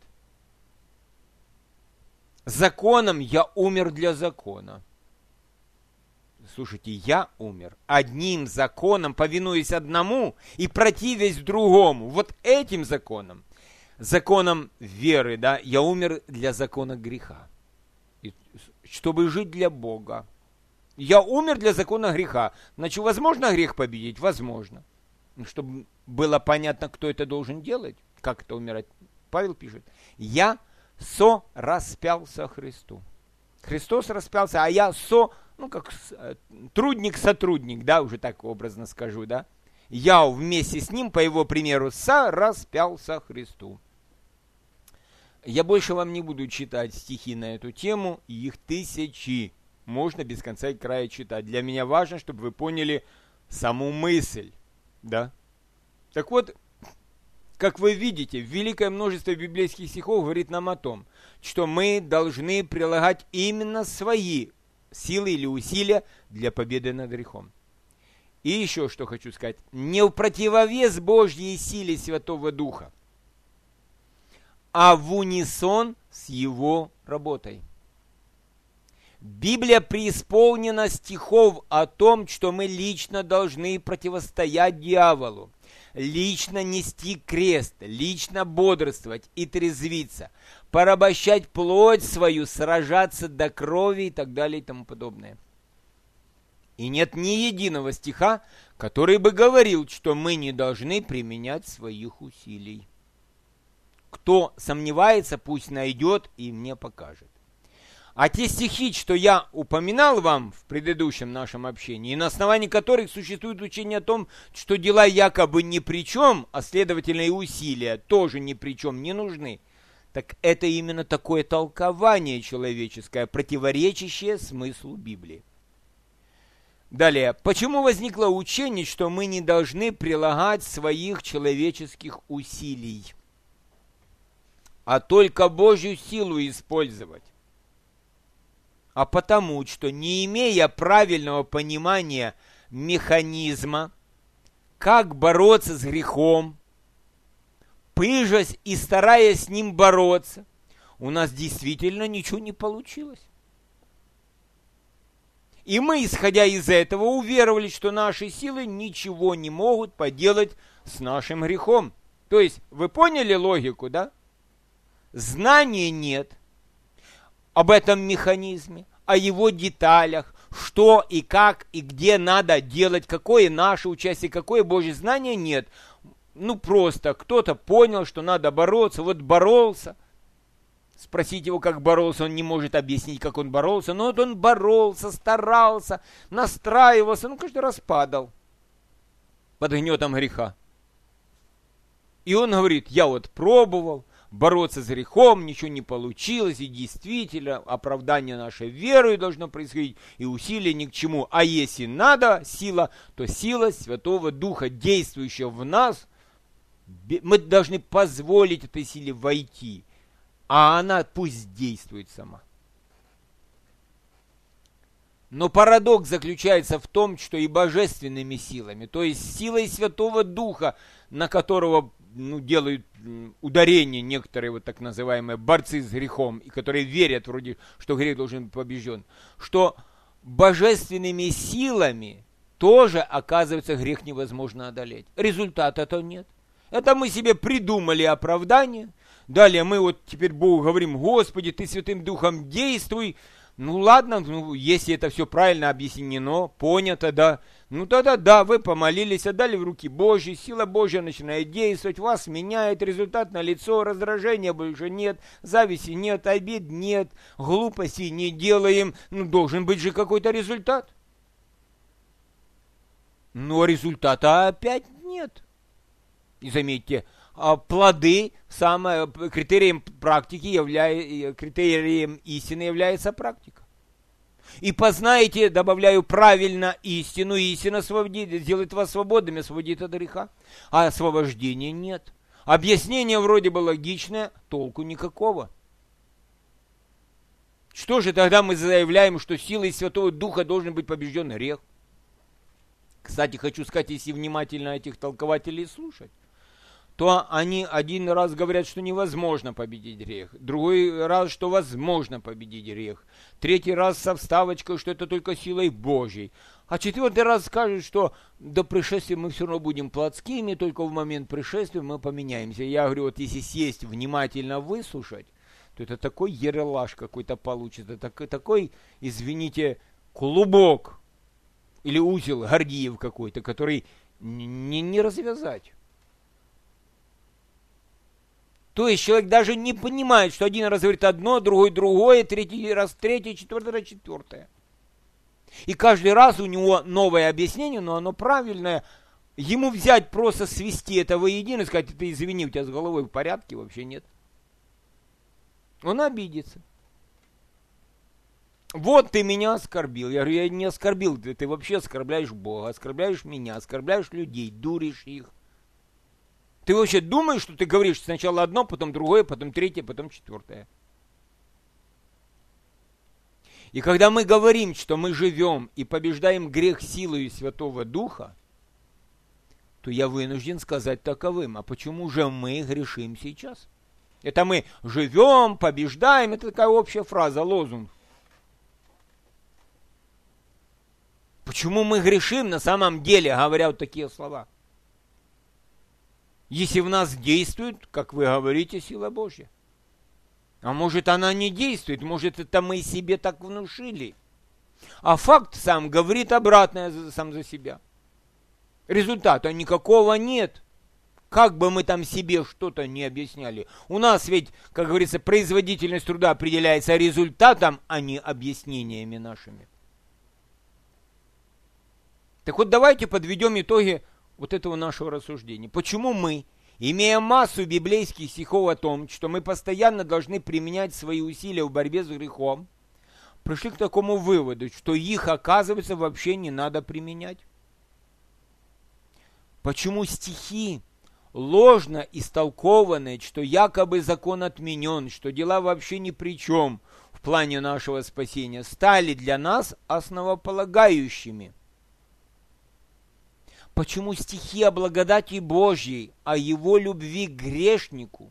Законом я умер для закона. Слушайте, я умер одним законом, повинуясь одному и противясь другому. Вот этим законом, законом веры, да, я умер для закона греха, и, чтобы жить для Бога. Я умер для закона греха. Значит, возможно грех победить? Возможно. Чтобы было понятно, кто это должен делать, как это умирать. Павел пишет, я со распялся Христу. Христос распялся, а я со, ну как трудник-сотрудник, да, уже так образно скажу, да. Я вместе с ним, по его примеру, со распялся Христу. Я больше вам не буду читать стихи на эту тему, их тысячи. Можно без конца и края читать. Для меня важно, чтобы вы поняли саму мысль, да. Так вот, как вы видите, великое множество библейских стихов говорит нам о том, что мы должны прилагать именно свои силы или усилия для победы над грехом. И еще что хочу сказать. Не в противовес Божьей силе Святого Духа, а в унисон с Его работой. Библия преисполнена стихов о том, что мы лично должны противостоять дьяволу, лично нести крест, лично бодрствовать и трезвиться, порабощать плоть свою, сражаться до крови и так далее и тому подобное. И нет ни единого стиха, который бы говорил, что мы не должны применять своих усилий. Кто сомневается, пусть найдет и мне покажет. А те стихи, что я упоминал вам в предыдущем нашем общении, и на основании которых существует учение о том, что дела якобы ни при чем, а следовательно и усилия тоже ни при чем не нужны, так это именно такое толкование человеческое, противоречащее смыслу Библии. Далее, почему возникло учение, что мы не должны прилагать своих человеческих усилий, а только Божью силу использовать? А потому, что не имея правильного понимания механизма, как бороться с грехом, пыжась и стараясь с ним бороться, у нас действительно ничего не получилось. И мы, исходя из этого, уверовали, что наши силы ничего не могут поделать с нашим грехом. То есть, вы поняли логику, да? Знания нет об этом механизме, о его деталях, что и как и где надо делать, какое наше участие, какое Божье знание нет. Ну просто кто-то понял, что надо бороться, вот боролся. Спросить его, как боролся, он не может объяснить, как он боролся, но вот он боролся, старался, настраивался, ну каждый раз падал под гнетом греха. И он говорит, я вот пробовал бороться с грехом, ничего не получилось, и действительно оправдание нашей верой должно происходить, и усилия ни к чему. А если надо сила, то сила Святого Духа, действующая в нас, мы должны позволить этой силе войти, а она пусть действует сама. Но парадокс заключается в том, что и божественными силами, то есть силой Святого Духа, на которого ну, делают ударение некоторые вот так называемые борцы с грехом, и которые верят вроде, что грех должен быть побежден, что божественными силами тоже, оказывается, грех невозможно одолеть. Результата-то нет. Это мы себе придумали оправдание. Далее мы вот теперь Богу говорим, Господи, Ты Святым Духом действуй. Ну ладно, ну, если это все правильно объяснено, понято, да, ну тогда да, вы помолились, отдали в руки Божьи, сила Божья начинает действовать, вас меняет, результат налицо, раздражения больше нет, зависти нет, обид нет, глупостей не делаем, ну должен быть же какой-то результат. Но результата опять нет. И заметьте, плоды, самое, критерием практики, являя, критерием истины является практика. И познаете, добавляю, правильно истину, истина освободит, сделает вас свободными, освободит от греха. А освобождения нет. Объяснение вроде бы логичное, толку никакого. Что же тогда мы заявляем, что силой Святого Духа должен быть побежден грех? Кстати, хочу сказать, если внимательно этих толкователей слушать, то они один раз говорят, что невозможно победить грех, другой раз, что возможно победить грех, третий раз со вставочкой, что это только силой Божьей, а четвертый раз скажут, что до пришествия мы все равно будем плотскими, только в момент пришествия мы поменяемся. Я говорю, вот если сесть, внимательно выслушать, то это такой ерелаш какой-то получится, такой, такой, извините, клубок или узел Гордиев какой-то, который не, не развязать. То есть человек даже не понимает, что один раз говорит одно, другой другое, третий раз третье, четвертый раз четвертое. И каждый раз у него новое объяснение, но оно правильное. Ему взять просто свести это воедино и сказать, ты извини, у тебя с головой в порядке, вообще нет. Он обидится. Вот ты меня оскорбил. Я говорю, я не оскорбил, ты, ты вообще оскорбляешь Бога, оскорбляешь меня, оскорбляешь людей, дуришь их. Ты вообще думаешь, что ты говоришь сначала одно, потом другое, потом третье, потом четвертое? И когда мы говорим, что мы живем и побеждаем грех силой Святого Духа, то я вынужден сказать таковым. А почему же мы грешим сейчас? Это мы живем, побеждаем, это такая общая фраза, лозунг. Почему мы грешим на самом деле, говоря вот такие слова? Если в нас действует, как вы говорите, сила Божья. А может, она не действует, может, это мы себе так внушили. А факт сам говорит обратное сам за себя. Результата никакого нет. Как бы мы там себе что-то не объясняли. У нас ведь, как говорится, производительность труда определяется результатом, а не объяснениями нашими. Так вот, давайте подведем итоги вот этого нашего рассуждения. Почему мы, имея массу библейских стихов о том, что мы постоянно должны применять свои усилия в борьбе с грехом, пришли к такому выводу, что их, оказывается, вообще не надо применять? Почему стихи, ложно истолкованные, что якобы закон отменен, что дела вообще ни при чем в плане нашего спасения, стали для нас основополагающими? Почему стихи о благодати Божьей, о его любви к грешнику,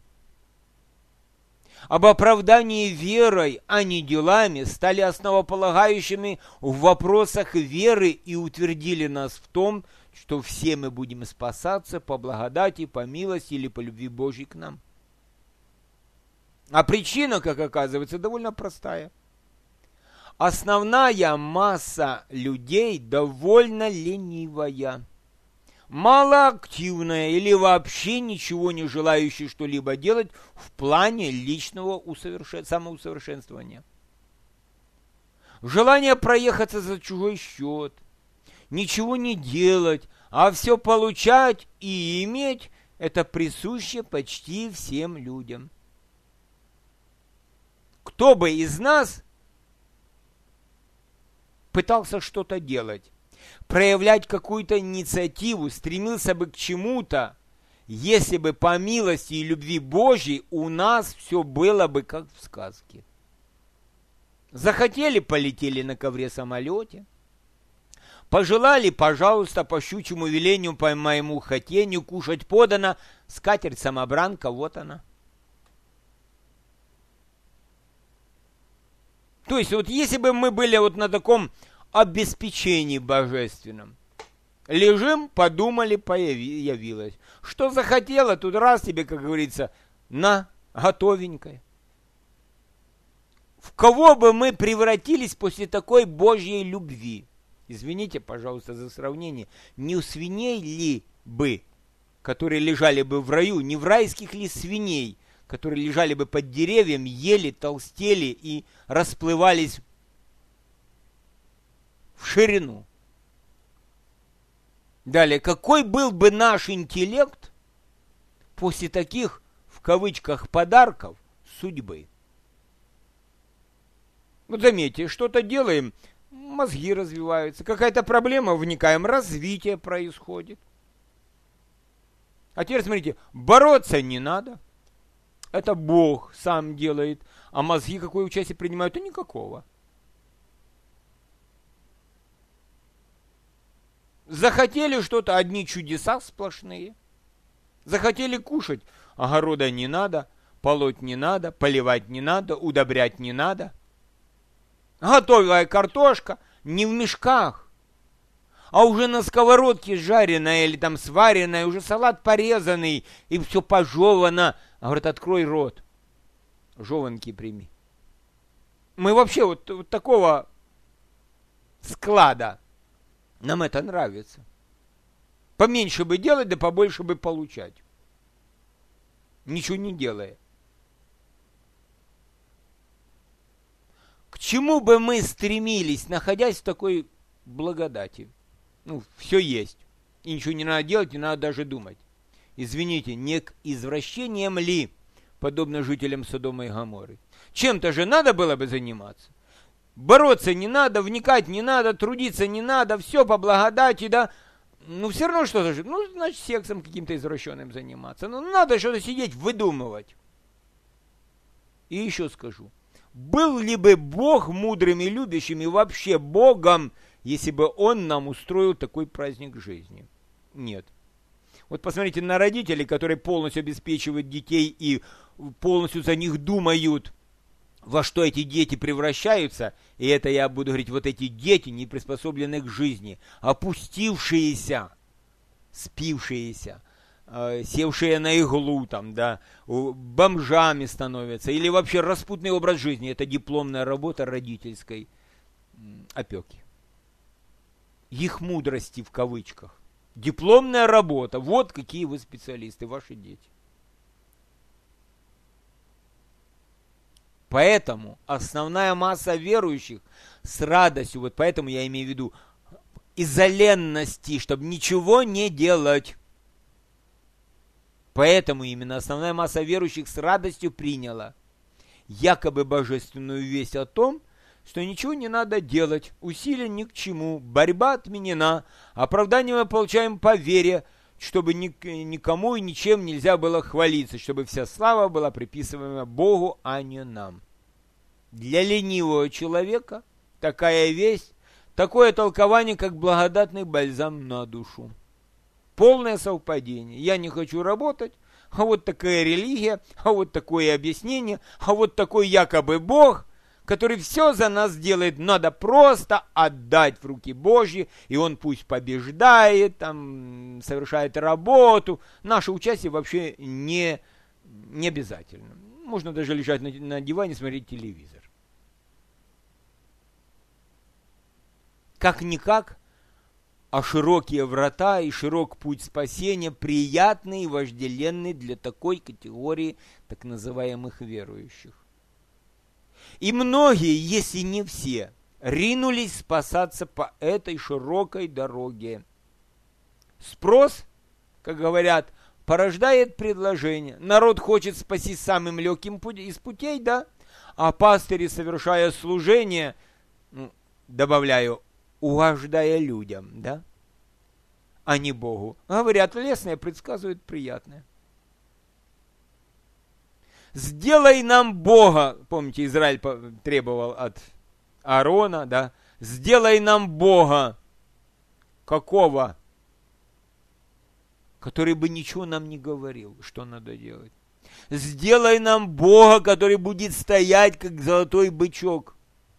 об оправдании верой, а не делами, стали основополагающими в вопросах веры и утвердили нас в том, что все мы будем спасаться по благодати, по милости или по любви Божьей к нам? А причина, как оказывается, довольно простая. Основная масса людей довольно ленивая, малоактивная или вообще ничего не желающая что-либо делать в плане личного усовершен... самоусовершенствования. Желание проехаться за чужой счет, ничего не делать, а все получать и иметь, Это присуще почти всем людям. Кто бы из нас пытался что-то делать, проявлять какую-то инициативу, стремился бы к чему-то, если бы по милости и любви Божьей у нас все было бы как в сказке. Захотели — полетели на ковре-самолете. Пожелали — пожалуйста, по щучьему велению, по моему хотению, кушать подано, скатерть-самобранка, вот она. То есть, вот если бы мы были вот на таком обеспечении божественном, лежим, подумали, появи, явилось. Что захотела, тут раз тебе, как говорится, на, готовенькое. В кого бы мы превратились после такой Божьей любви? Извините, пожалуйста, за сравнение. Не у свиней ли бы, которые лежали бы в раю, не в райских ли свиней, которые лежали бы под деревьям, ели, толстели и расплывались в ширину? Далее, какой был бы наш интеллект после таких, в кавычках, подарков судьбы? Вот заметьте, что-то делаем, мозги развиваются, какая-то проблема, вникаем, развитие происходит. А теперь смотрите, бороться не надо. Это Бог сам делает. А мозги какое участие принимают? А никакого. Захотели что-то, одни чудеса сплошные. Захотели кушать, огорода не надо, полоть не надо, поливать не надо, удобрять не надо. Готовая картошка не в мешках, а уже на сковородке жареная или там сваренная, уже салат порезанный, и все пожевано. А говорит, открой рот, жеванки прими. Мы вообще вот, вот такого склада, нам это нравится. Поменьше бы делать, да побольше бы получать. Ничего не делая. К чему бы мы стремились, находясь в такой благодати? Ну, все есть. И ничего не надо делать, не надо даже думать. Извините, не к извращениям ли, подобно жителям Содома и Гоморры? Чем-то же надо было бы заниматься. Бороться не надо, вникать не надо, трудиться не надо, все по благодати, да. Ну, все равно что-то же, ну, значит, сексом каким-то извращенным заниматься. Ну, надо что-то сидеть, выдумывать. И еще скажу. Был ли бы Бог мудрым и любящим и вообще Богом, если бы Он нам устроил такой праздник жизни? Нет. Вот посмотрите на родителей, которые полностью обеспечивают детей и полностью за них думают, во что эти дети превращаются. И это я буду говорить, вот эти дети, не приспособленные к жизни, опустившиеся, спившиеся, севшие на иглу, там, да, бомжами становятся, или вообще распутный образ жизни. Это дипломная работа родительской опеки. Их мудрости в кавычках. Дипломная работа. Вот какие вы специалисты, ваши дети. Поэтому основная масса верующих с радостью, вот поэтому я имею в виду, из-за ленности, чтобы ничего не делать. Поэтому именно основная масса верующих с радостью приняла якобы божественную весть о том, что ничего не надо делать, усилия ни к чему, борьба отменена, оправдание мы получаем по вере, чтобы никому и ничем нельзя было хвалиться, чтобы вся слава была приписываема Богу, а не нам. Для ленивого человека такая весть, такое толкование, как благодатный бальзам на душу. Полное совпадение. Я не хочу работать, а вот такая религия, а вот такое объяснение, а вот такой якобы Бог, который все за нас делает, надо просто отдать в руки Божьи, и Он пусть побеждает, там, совершает работу. Наше участие вообще не, не обязательно. Можно даже лежать на, на диване и смотреть телевизор. Как-никак, а широкие врата и широк путь спасения приятный и вожделенный для такой категории так называемых верующих. И многие, если не все, ринулись спасаться по этой широкой дороге. Спрос, как говорят, порождает предложение. Народ хочет спастись самым легким из путей, да? А пастыри, совершая служение, ну, добавляю, угождая людям, да? А не Богу. Говорят лесное, предсказывают приятное. Сделай нам Бога, помните, Израиль требовал от Аарона, да? Сделай нам Бога. Какого? Который бы ничего нам не говорил, что надо делать. Сделай нам Бога, который будет стоять, как золотой бычок.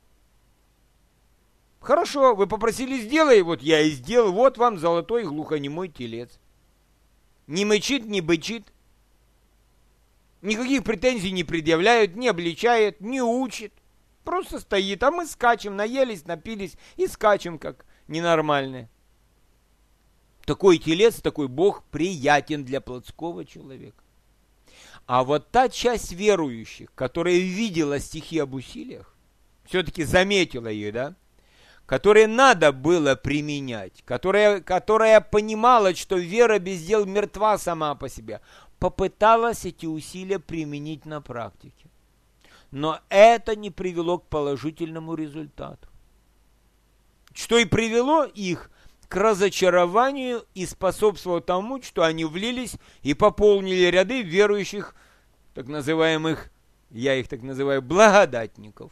Хорошо, вы попросили, сделай, вот я и сделал, вот вам золотой глухонемой телец. Не мычит, не бычит. Никаких претензий не предъявляют, не обличает, не учит. Просто стоит, а мы скачем, наелись, напились и скачем, как ненормальные. Такой телец, такой Бог приятен для плотского человека. А вот та часть верующих, которая видела стихи об усилиях, все-таки заметила ее, да? Которые надо было применять, которая, которая понимала, что вера без дел мертва сама по себе, попыталась эти усилия применить на практике. Но это не привело к положительному результату. Что и привело их к разочарованию и способствовало тому, что они влились и пополнили ряды верующих, так называемых, я их так называю, благодатников.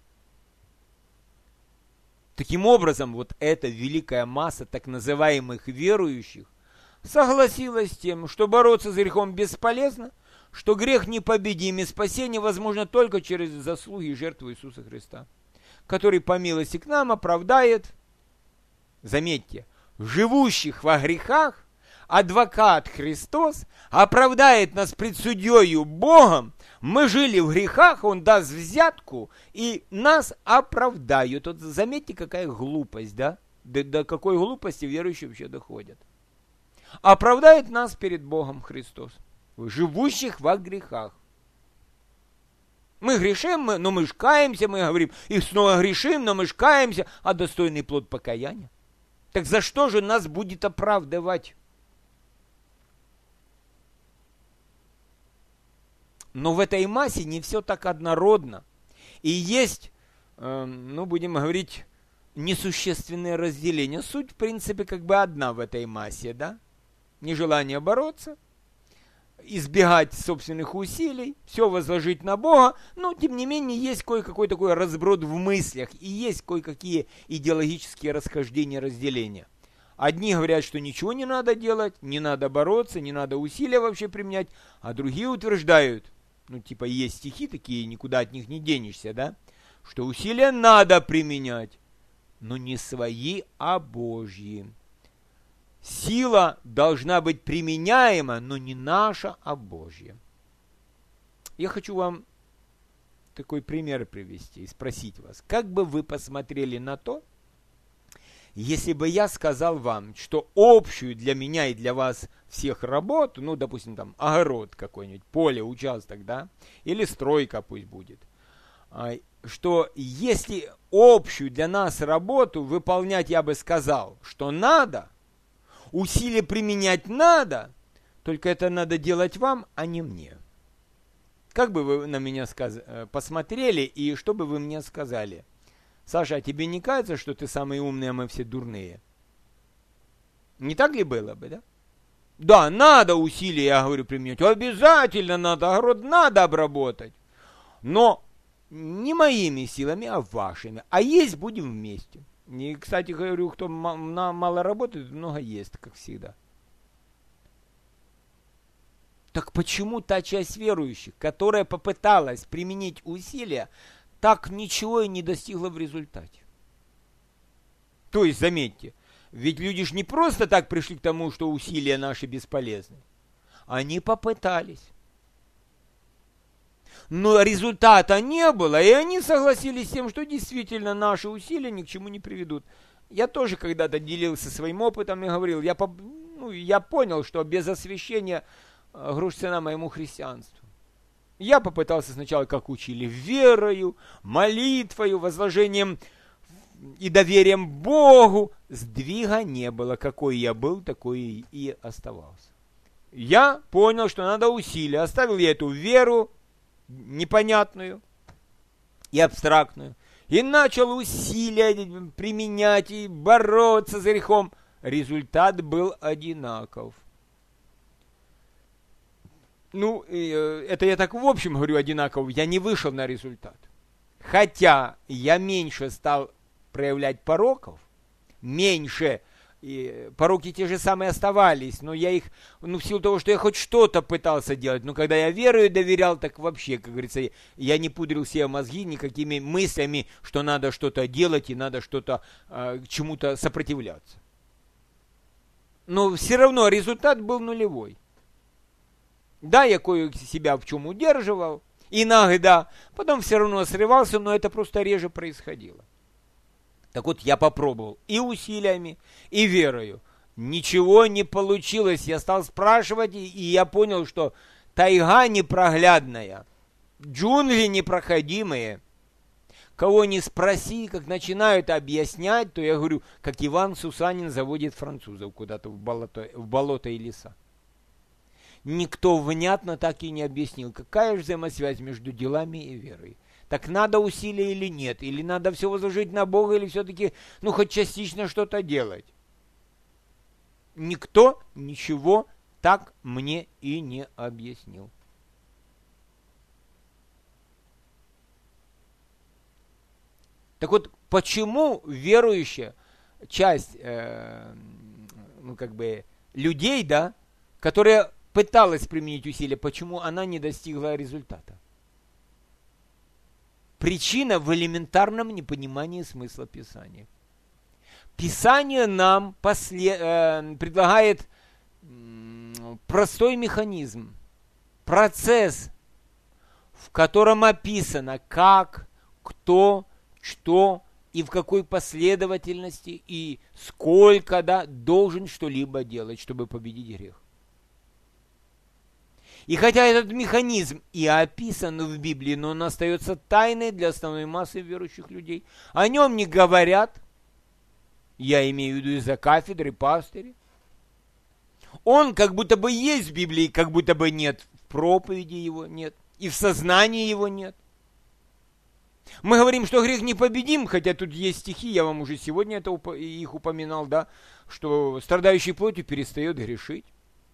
Таким образом, вот эта великая масса так называемых верующих согласилась с тем, что бороться с грехом бесполезно, что грех непобедим и спасение возможно только через заслуги и жертву Иисуса Христа, который по милости к нам оправдает, заметьте, живущих во грехах, адвокат Христос оправдает нас пред судьею Богом, мы жили в грехах, Он даст взятку и нас оправдают. Вот заметьте, какая глупость, да? До, до какой глупости верующие вообще доходят. Оправдает нас перед Богом Христос, живущих во грехах. Мы грешим, мы, но мы ж каемся, мы говорим, и снова грешим, но мы ж каемся, а достойный плод покаяния. Так за что же нас будет оправдывать? Но в этой массе не все так однородно. И есть, э, ну, будем говорить, несущественные разделения. Суть, в принципе, как бы одна в этой массе, да? Нежелание бороться, избегать собственных усилий, все возложить на Бога, но, тем не менее, есть кое-какой такой разброд в мыслях, и есть кое-какие идеологические расхождения, разделения. Одни говорят, что ничего не надо делать, не надо бороться, не надо усилия вообще применять, а другие утверждают, ну, типа, есть стихи такие, никуда от них не денешься, да, что усилия надо применять, но не свои, а Божьи. Сила должна быть применяема, но не наша, а Божья. Я хочу вам такой пример привести и спросить вас, как бы вы посмотрели на то, если бы я сказал вам, что общую для меня и для вас всех работу, ну, допустим, там, огород какой-нибудь, поле, участок, да, или стройка пусть будет, что если общую для нас работу выполнять, я бы сказал, что надо, усилия применять надо, только это надо делать вам, а не мне. Как бы вы на меня сказ... посмотрели и что бы вы мне сказали? Саша, а тебе не кажется, что ты самый умный, а мы все дурные? Не так ли было бы, да? Да, надо усилия, я говорю, применять. Обязательно надо, огород надо обработать. Но не моими силами, а вашими. А есть будем вместе. И, кстати, говорю, кто мало работает, много ест, как всегда. Так почему та часть верующих, которая попыталась применить усилия, так ничего и не достигла в результате? То есть, заметьте, ведь люди же не просто так пришли к тому, что усилия наши бесполезны. Они попытались. Но результата не было, и они согласились с тем, что действительно наши усилия ни к чему не приведут. Я тоже когда-то делился своим опытом и говорил, я, ну, я понял, что без освящения грош цена моему христианству. Я попытался сначала, как учили, верою, молитвою, возложением и доверием Богу. Сдвига не было. Какой я был, такой и оставался. я понял, что надо усилия. Оставил я эту веру непонятную и абстрактную. И начал усилия применять и бороться с грехом. Результат был одинаков. Ну, это я так в общем говорю одинаков. Я не вышел на результат. Хотя я меньше стал проявлять пороков, меньше, и пороки те же самые оставались, но я их, ну, в силу того, что я хоть что-то пытался делать, но когда я верою доверял, так вообще, как говорится, я не пудрил себе мозги никакими мыслями, что надо что-то делать и надо что-то, э, чему-то сопротивляться. Но все равно результат был нулевой. Да, я кое себя в чем удерживал, иногда, потом все равно срывался, но это просто реже происходило. Так вот, я попробовал и усилиями, и верою. Ничего не получилось. Я стал спрашивать, и я понял, что тайга непроглядная, джунгли непроходимые. Кого не спроси, как начинают объяснять, то я говорю, как Иван Сусанин заводит французов куда-то в болото, в болото и леса. Никто внятно так и не объяснил, какая же взаимосвязь между делами и верой. Так надо усилия или нет? Или надо все возложить на Бога, или все-таки, ну, хоть частично что-то делать? Никто ничего так мне и не объяснил. Так вот, почему верующая часть, э, ну, как бы, людей, да, которая пыталась применить усилия, почему она не достигла результата? Причина в элементарном непонимании смысла Писания. Писание нам после, э, предлагает э, простой механизм, процесс, в котором описано, как, кто, что и в какой последовательности и сколько, да, должен что-либо делать, чтобы победить грех. И хотя этот механизм и описан в Библии, но он остается тайной для основной массы верующих людей. О нем не говорят, я имею в виду из-за кафедры, пастыри. Он как будто бы есть в Библии, как будто бы нет, в проповеди его нет, и в сознании его нет. Мы говорим, что грех непобедим, хотя тут есть стихи, я вам уже сегодня это, их упоминал, да, что страдающий плотью перестает грешить.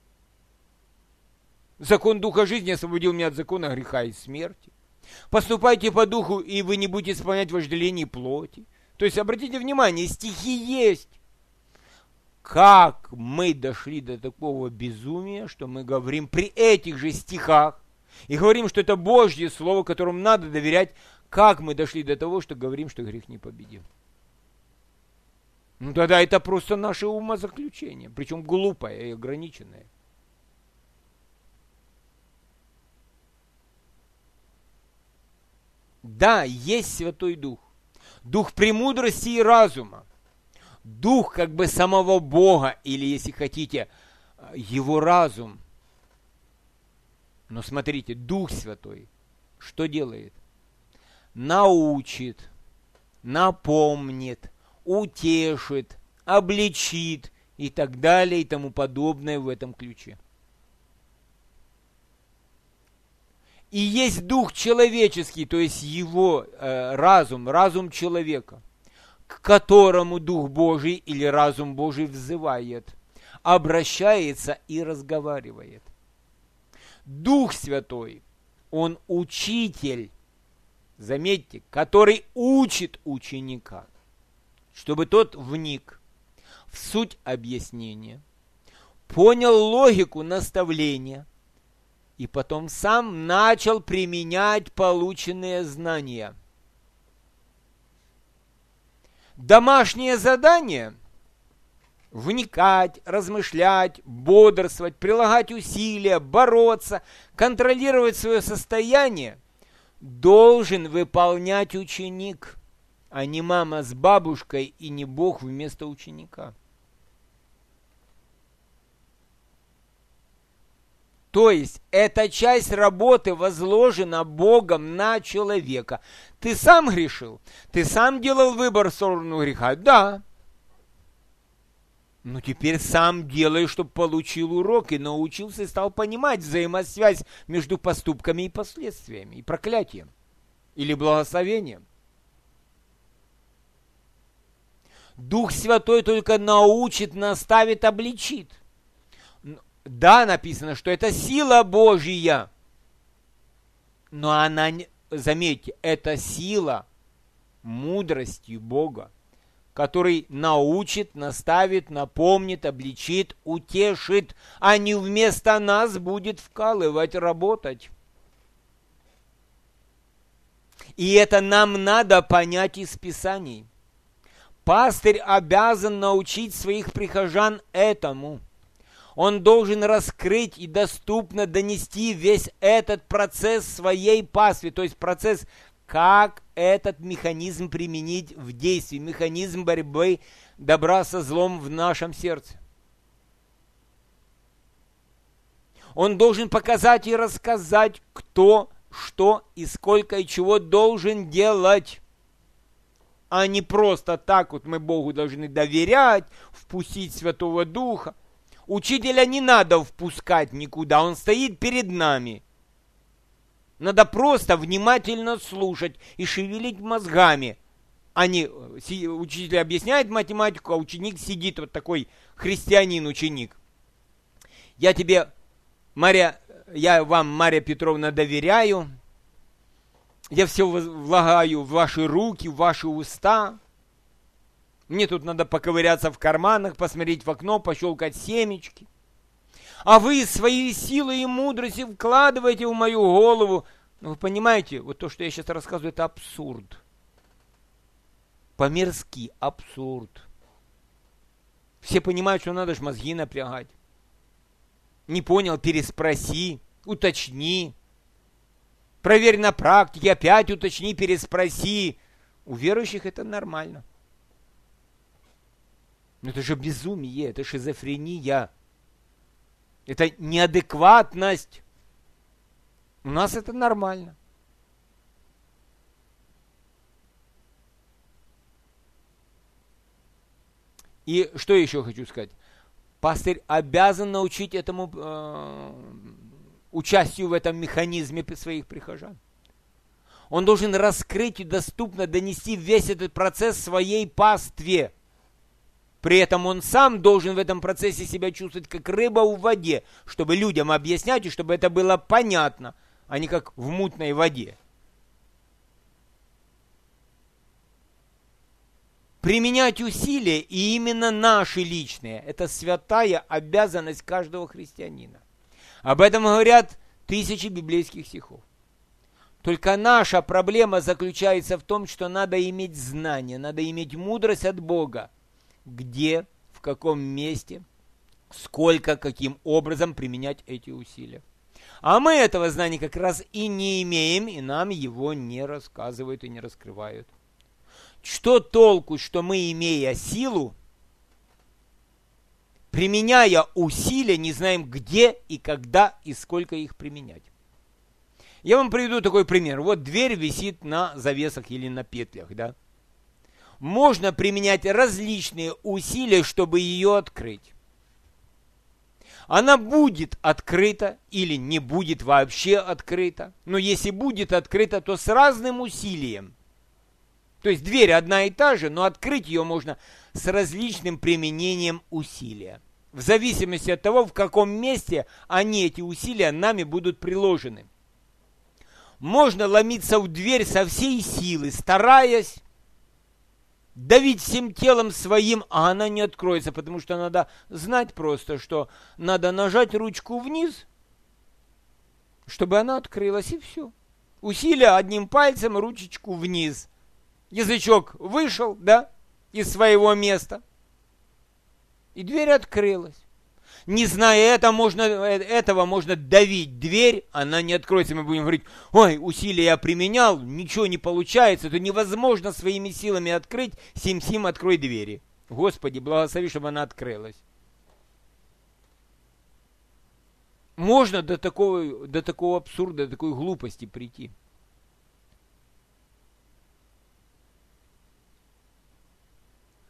Закон Духа жизни освободил меня от закона греха и смерти. Поступайте по Духу, и вы не будете исполнять вожделение плоти. То есть, обратите внимание, стихи есть. Как мы дошли до такого безумия, что мы говорим при этих же стихах, и говорим, что это Божье Слово, которому надо доверять, как мы дошли до того, что говорим, что грех непобедим. Ну тогда это просто наше умозаключение, причем глупое и ограниченное. Да, есть Святой Дух. Дух премудрости и разума. Дух как бы самого Бога, или, если хотите, его разум. Но смотрите, Дух Святой что делает? Научит, напомнит, утешит, обличит и так далее и тому подобное в этом ключе. И есть дух человеческий, то есть его э, разум, разум человека, к которому Дух Божий или разум Божий взывает, обращается и разговаривает. Дух Святой, он учитель, заметьте, который учит ученика, чтобы тот вник в суть объяснения, понял логику наставления, и потом сам начал применять полученные знания. Домашнее задание – вникать, размышлять, бодрствовать, прилагать усилия, бороться, контролировать свое состояние – должен выполнять ученик, а не мама с бабушкой и не Бог вместо ученика. То есть, эта часть работы возложена Богом на человека. Ты сам грешил? Ты сам делал выбор в сторону греха? Да. Ну, теперь сам делай, чтобы получил урок и научился и стал понимать взаимосвязь между поступками и последствиями, и проклятием, или благословением. Дух Святой только научит, наставит, обличит. Да, написано, что это сила Божья, но она, заметьте, это сила мудрости Бога, который научит, наставит, напомнит, обличит, утешит, а не вместо нас будет вкалывать, работать. И это нам надо понять из Писаний. Пастырь обязан научить своих прихожан этому. Он должен раскрыть и доступно донести весь этот процесс своей пастве, то есть процесс, как этот механизм применить в действии, механизм борьбы добра со злом в нашем сердце. Он должен показать и рассказать, кто, что и сколько и чего должен делать, а не просто так вот мы Богу должны доверять, впустить Святого Духа. Учителя не надо впускать никуда, он стоит перед нами. Надо просто внимательно слушать и шевелить мозгами. А не учитель объясняет математику, а ученик сидит, вот такой христианин-ученик. Я тебе, Марья, я вам, Марья Петровна, доверяю. Я все влагаю в ваши руки, в ваши уста. Мне тут надо поковыряться в карманах, посмотреть в окно, пощелкать семечки. А вы свои силы и мудрости вкладываете в мою голову. Ну, вы понимаете, вот то, что я сейчас рассказываю, это абсурд. По-мирски абсурд. Все понимают, что надо ж мозги напрягать. Не понял, переспроси, уточни. Проверь на практике, опять уточни, переспроси. У верующих это нормально. Но это же безумие, это шизофрения. Это неадекватность. У нас это нормально. И что еще хочу сказать? Пастырь обязан научить этому э, участию в этом механизме своих прихожан. Он должен раскрыть и доступно донести весь этот процесс своей пастве. При этом он сам должен в этом процессе себя чувствовать как рыба в воде, чтобы людям объяснять, и чтобы это было понятно, а не как в мутной воде. Применять усилия, и именно наши личные, это святая обязанность каждого христианина. Об этом говорят тысячи библейских стихов. Только наша проблема заключается в том, что надо иметь знание, надо иметь мудрость от Бога. Где, в каком месте, сколько, каким образом применять эти усилия. А мы этого знания как раз и не имеем, и нам его не рассказывают и не раскрывают. Что толку, что мы, имея силу, применяя усилия, не знаем где и когда и сколько их применять. Я вам приведу такой пример. Вот дверь висит на завесах или на петлях, да? Можно применять различные усилия, чтобы ее открыть. Она будет открыта или не будет вообще открыта. Но если будет открыта, то с разным усилием. То есть дверь одна и та же, но открыть ее можно с различным применением усилия. В зависимости от того, в каком месте они, эти усилия, нами будут приложены. Можно ломиться в дверь со всей силы, стараясь давить всем телом своим, а она не откроется, потому что надо знать просто, что надо нажать ручку вниз, чтобы она открылась, и все. Усилие одним пальцем, ручечку вниз. Язычок вышел, да, из своего места, и дверь открылась. Не зная это, можно, этого, можно давить дверь, она не откроется. Мы будем говорить: ой, усилия я применял, ничего не получается, это невозможно своими силами открыть, сим-сим, открой двери. Господи, благослови, чтобы она открылась. Можно до такого, до такого абсурда, до такой глупости прийти.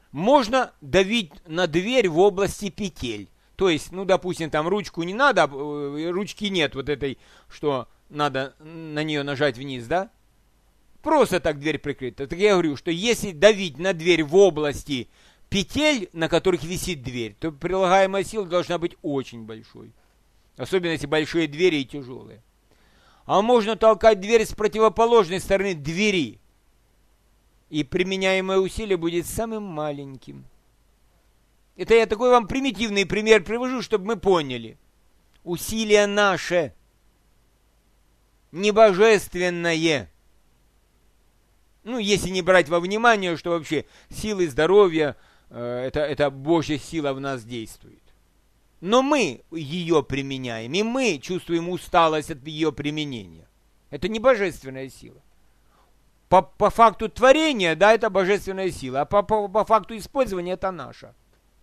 Можно давить на дверь в области петель. То есть, ну, допустим, там ручку не надо, ручки нет вот этой, что надо на нее нажать вниз, да? Просто так дверь прикрыта. Так я говорю, что если давить на дверь в области петель, на которых висит дверь, то прилагаемая сила должна быть очень большой. Особенно если большие двери и тяжелые. А можно толкать дверь с противоположной стороны двери. И применяемое усилие будет самым маленьким. Это я такой вам примитивный пример привожу, чтобы мы поняли. Усилие наше не божественное. Ну, если не брать во внимание, что вообще силы здоровья, э, это, это Божья сила в нас действует. Но мы ее применяем, и мы чувствуем усталость от ее применения. Это не божественная сила. По, по факту творения, да, это божественная сила, а по, по, по факту использования это наша.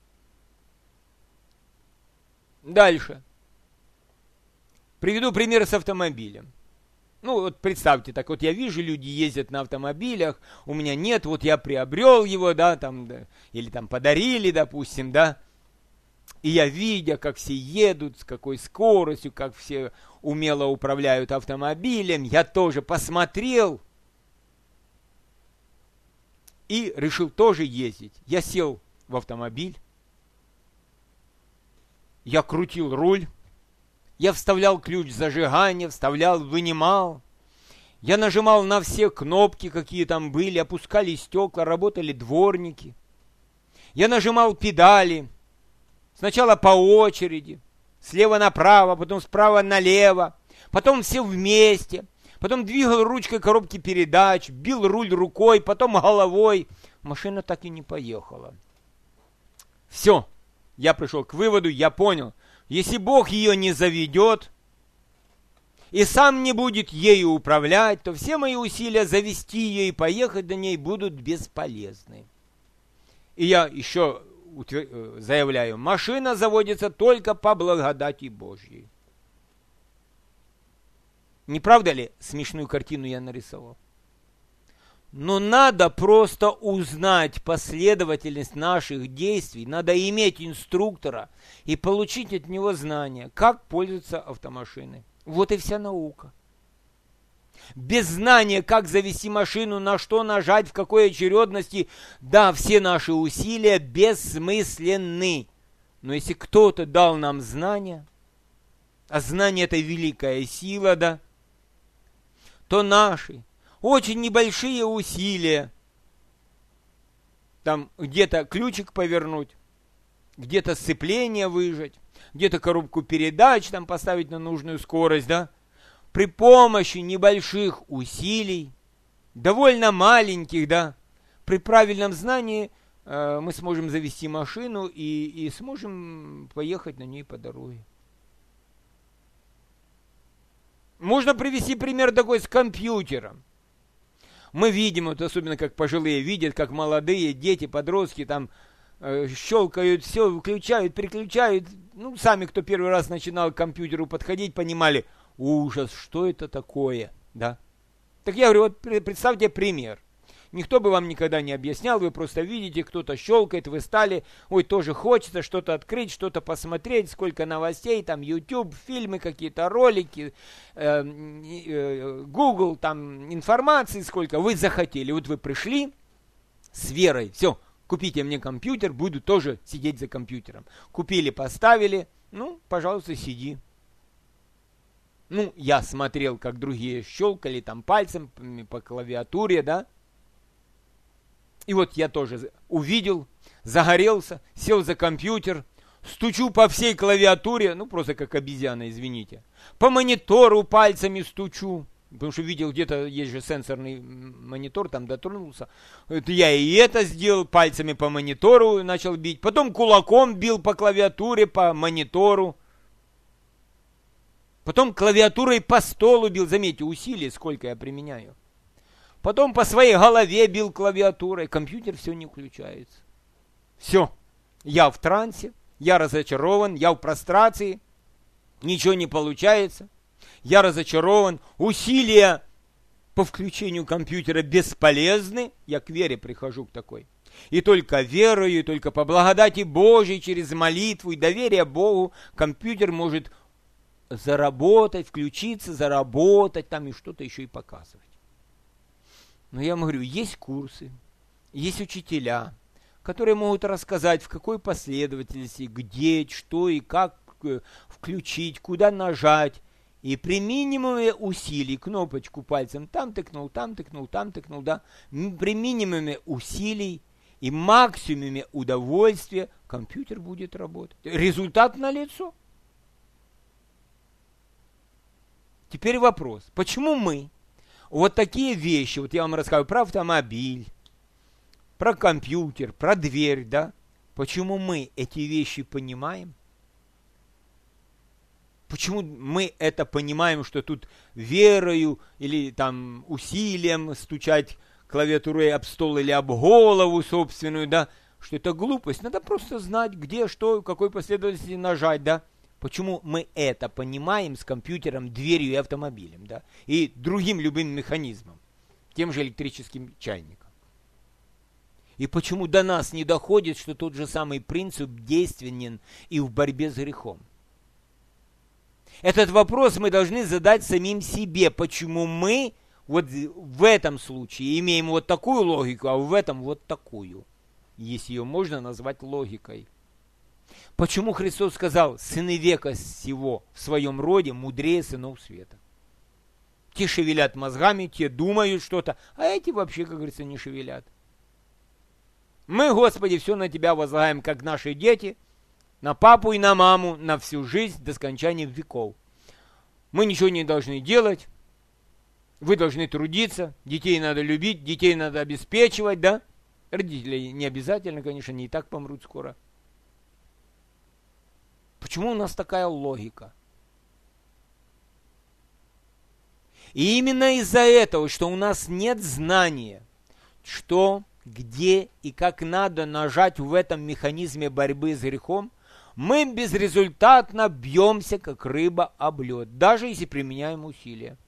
Дальше. Приведу пример с автомобилем. Ну, вот представьте, так вот я вижу, люди ездят на автомобилях, у меня нет, вот я приобрел его, да, там, да, или там подарили, допустим, да. И я, видя, как все едут, с какой скоростью, как все умело управляют автомобилем, я тоже посмотрел и решил тоже ездить. Я сел в автомобиль, я крутил руль, я вставлял ключ зажигания, вставлял, вынимал. Я нажимал на все кнопки, какие там были, опускали стекла, работали дворники. Я нажимал педали. Сначала по очереди, слева направо, потом справа налево, потом все вместе. Потом двигал ручкой коробки передач, бил руль рукой, потом головой. Машина так и не поехала. Все, я пришел к выводу, я понял. Если Бог ее не заведет и сам не будет ею управлять, то все мои усилия завести ее и поехать до ней будут бесполезны. И я еще заявляю, машина заводится только по благодати Божьей. Не правда ли смешную картину я нарисовал? Но надо просто узнать последовательность наших действий, надо иметь инструктора и получить от него знания, как пользоваться автомашиной. Вот и вся наука. Без знания, как завести машину, на что нажать, в какой очередности, да, все наши усилия бессмысленны. Но если кто-то дал нам знания, а знание это великая сила, да, то наши очень небольшие усилия, там где-то ключик повернуть, где-то сцепление выжать, где-то коробку передач там поставить на нужную скорость, да, при помощи небольших усилий, довольно маленьких, да, при правильном знании э, мы сможем завести машину и, и сможем поехать на ней по дороге. Можно привести пример такой с компьютером. Мы видим, вот особенно как пожилые видят, как молодые дети, подростки там э, щелкают все, выключают, переключают. Ну, сами, кто первый раз начинал к компьютеру подходить, понимали, ужас, что это такое, да. Так я говорю, вот представьте пример. Никто бы вам никогда не объяснял, вы просто видите, кто-то щелкает, вы стали, ой, тоже хочется что-то открыть, что-то посмотреть, сколько новостей, там YouTube, фильмы какие-то, ролики, э, э, Google, там информации сколько, вы захотели, вот вы пришли с верой, все, купите мне компьютер, буду тоже сидеть за компьютером. Купили, поставили, ну, пожалуйста, сиди. Ну, я смотрел, как другие щелкали там пальцем по клавиатуре, да. И вот я тоже увидел, загорелся, сел за компьютер, стучу по всей клавиатуре, ну просто как обезьяна, извините. По монитору пальцами стучу, потому что видел, где-то есть же сенсорный монитор, там дотронулся. Это я и это сделал, пальцами по монитору начал бить. Потом кулаком бил по клавиатуре, по монитору. Потом клавиатурой по столу бил, заметьте, усилия, сколько я применяю. Потом по своей голове бил клавиатурой, компьютер все не включается. Все, я в трансе, я разочарован, я в прострации, ничего не получается, я разочарован, усилия по включению компьютера бесполезны, я к вере прихожу к такой. И только верою, и только по благодати Божьей, через молитву и доверие Богу компьютер может заработать, включиться, заработать, там и что-то еще и показывать. Но я вам говорю, есть курсы, есть учителя, которые могут рассказать, в какой последовательности, где, что и как включить, куда нажать. И при минимуме усилий, кнопочку пальцем там тыкнул, там тыкнул, там тыкнул, да, при минимуме усилий и максимуме удовольствия компьютер будет работать. Результат налицо. Теперь вопрос, почему мы вот такие вещи, вот я вам рассказываю про автомобиль, про компьютер, про дверь, да, почему мы эти вещи понимаем? Почему мы это понимаем, что тут верою или там усилием стучать клавиатурой об стол или об голову собственную, да, что это глупость. Надо просто знать, где, что, в какой последовательности нажать, да. Почему мы это понимаем с компьютером, дверью и автомобилем, да, и другим любым механизмом, тем же электрическим чайником. И почему до нас не доходит, что тот же самый принцип действенен и в борьбе с грехом. Этот вопрос мы должны задать самим себе, почему мы вот в этом случае имеем вот такую логику, а в этом вот такую, если ее можно назвать логикой. Почему Христос сказал, сыны века сего в своем роде мудрее сынов света? Те шевелят мозгами, те думают что-то, а эти вообще, как говорится, не шевелят. Мы, Господи, все на Тебя возлагаем, как наши дети, на папу и на маму, на всю жизнь до скончания веков. Мы ничего не должны делать, вы должны трудиться, детей надо любить, детей надо обеспечивать, да? Родители не обязательно, конечно, не и так помрут скоро. Почему у нас такая логика? И именно из-за этого, что у нас нет знания, что, где и как надо нажать в этом механизме борьбы с грехом, мы безрезультатно бьемся, как рыба об лед, даже если применяем усилия.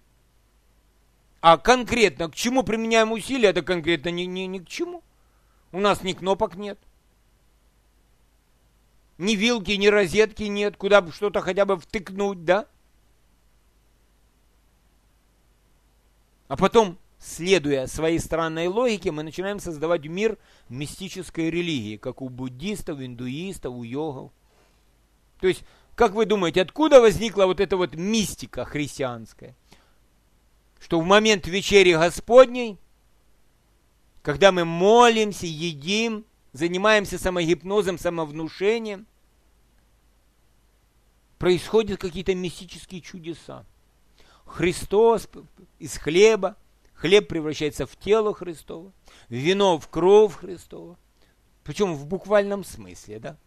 А конкретно к чему применяем усилия, это конкретно ни, ни, ни к чему. У нас ни кнопок нет. Ни вилки, ни розетки нет, куда бы что-то хотя бы втыкнуть, да? А потом, следуя своей странной логике, мы начинаем создавать мир мистической религии, как у буддистов, индуистов, у йогов. То есть, как вы думаете, откуда возникла вот эта вот мистика христианская? Что в момент вечери Господней, когда мы молимся, едим, занимаемся самогипнозом, самовнушением, происходят какие-то мистические чудеса. Христос из хлеба, хлеб превращается в тело Христово, вино в кровь Христова. Причем в буквальном смысле, да?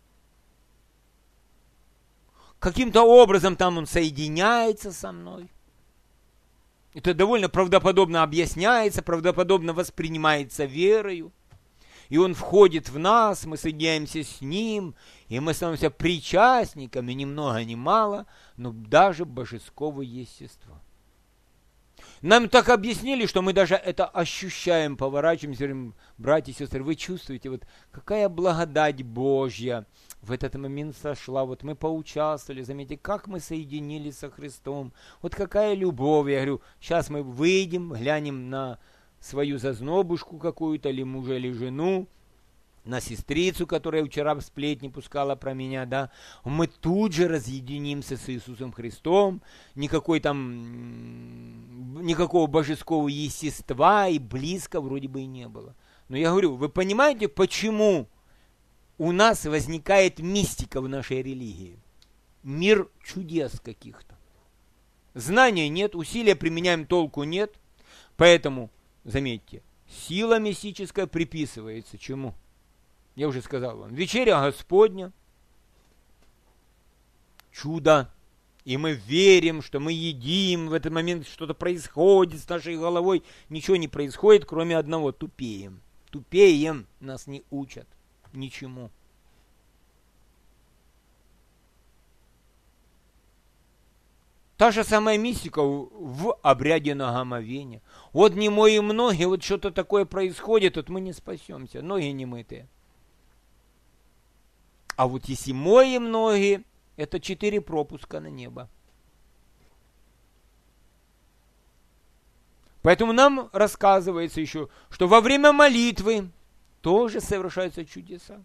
Каким-то образом там он соединяется со мной. Это довольно правдоподобно объясняется, правдоподобно воспринимается верою. И он входит в нас, мы соединяемся с ним, и мы становимся причастниками, ни много ни мало, но даже божеского естества. Нам так объяснили, что мы даже это ощущаем, поворачиваемся, говорим, братья и сестры, вы чувствуете, вот какая благодать Божья в этот момент сошла, вот мы поучаствовали, заметьте, как мы соединились со Христом, вот какая любовь, я говорю, сейчас мы выйдем, глянем на свою зазнобушку какую-то, или мужа, или жену, на сестрицу, которая вчера сплетни пускала про меня, да, мы тут же разъединимся с Иисусом Христом, никакой там, никакого божеского естества и близко вроде бы и не было. Но я говорю, вы понимаете, почему у нас возникает мистика в нашей религии? Мир чудес каких-то. Знания нет, усилия применяем, толку нет, поэтому, заметьте, сила мистическая приписывается чему? Я уже сказал вам, вечеря Господня, чудо, и мы верим, что мы едим, в этот момент что-то происходит с нашей головой, ничего не происходит, кроме одного, тупеем. Тупеем, нас не учат ничему. Та же самая мистика в, в обряде нагомовения. Вот не мои ноги, вот что-то такое происходит, вот мы не спасемся, ноги не мытые. А вот если моем ноги, это четыре пропуска на небо. Поэтому нам рассказывается еще, что во время молитвы тоже совершаются чудеса.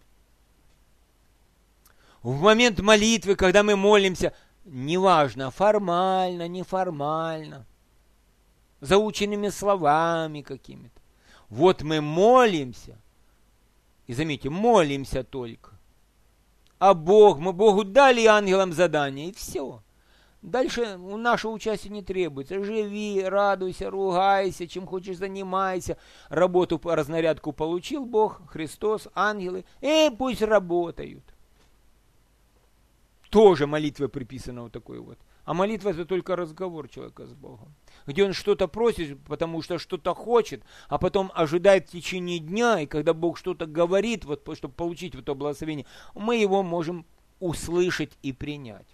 В момент молитвы, когда мы молимся, неважно, формально, неформально, заученными словами какими-то. Вот мы молимся, и заметьте, молимся только. А Бог, мы Богу дали ангелам задание, и все. Дальше наше участие не требуется. Живи, радуйся, ругайся, чем хочешь занимайся. Работу по разнарядку получил Бог, Христос, ангелы, и пусть работают. Тоже молитва приписана вот такой вот. А молитва это только разговор человека с Богом. Где он что-то просит, потому что что-то хочет, а потом ожидает в течение дня, и когда Бог что-то говорит, вот, чтобы получить вот это благословение, мы его можем услышать и принять.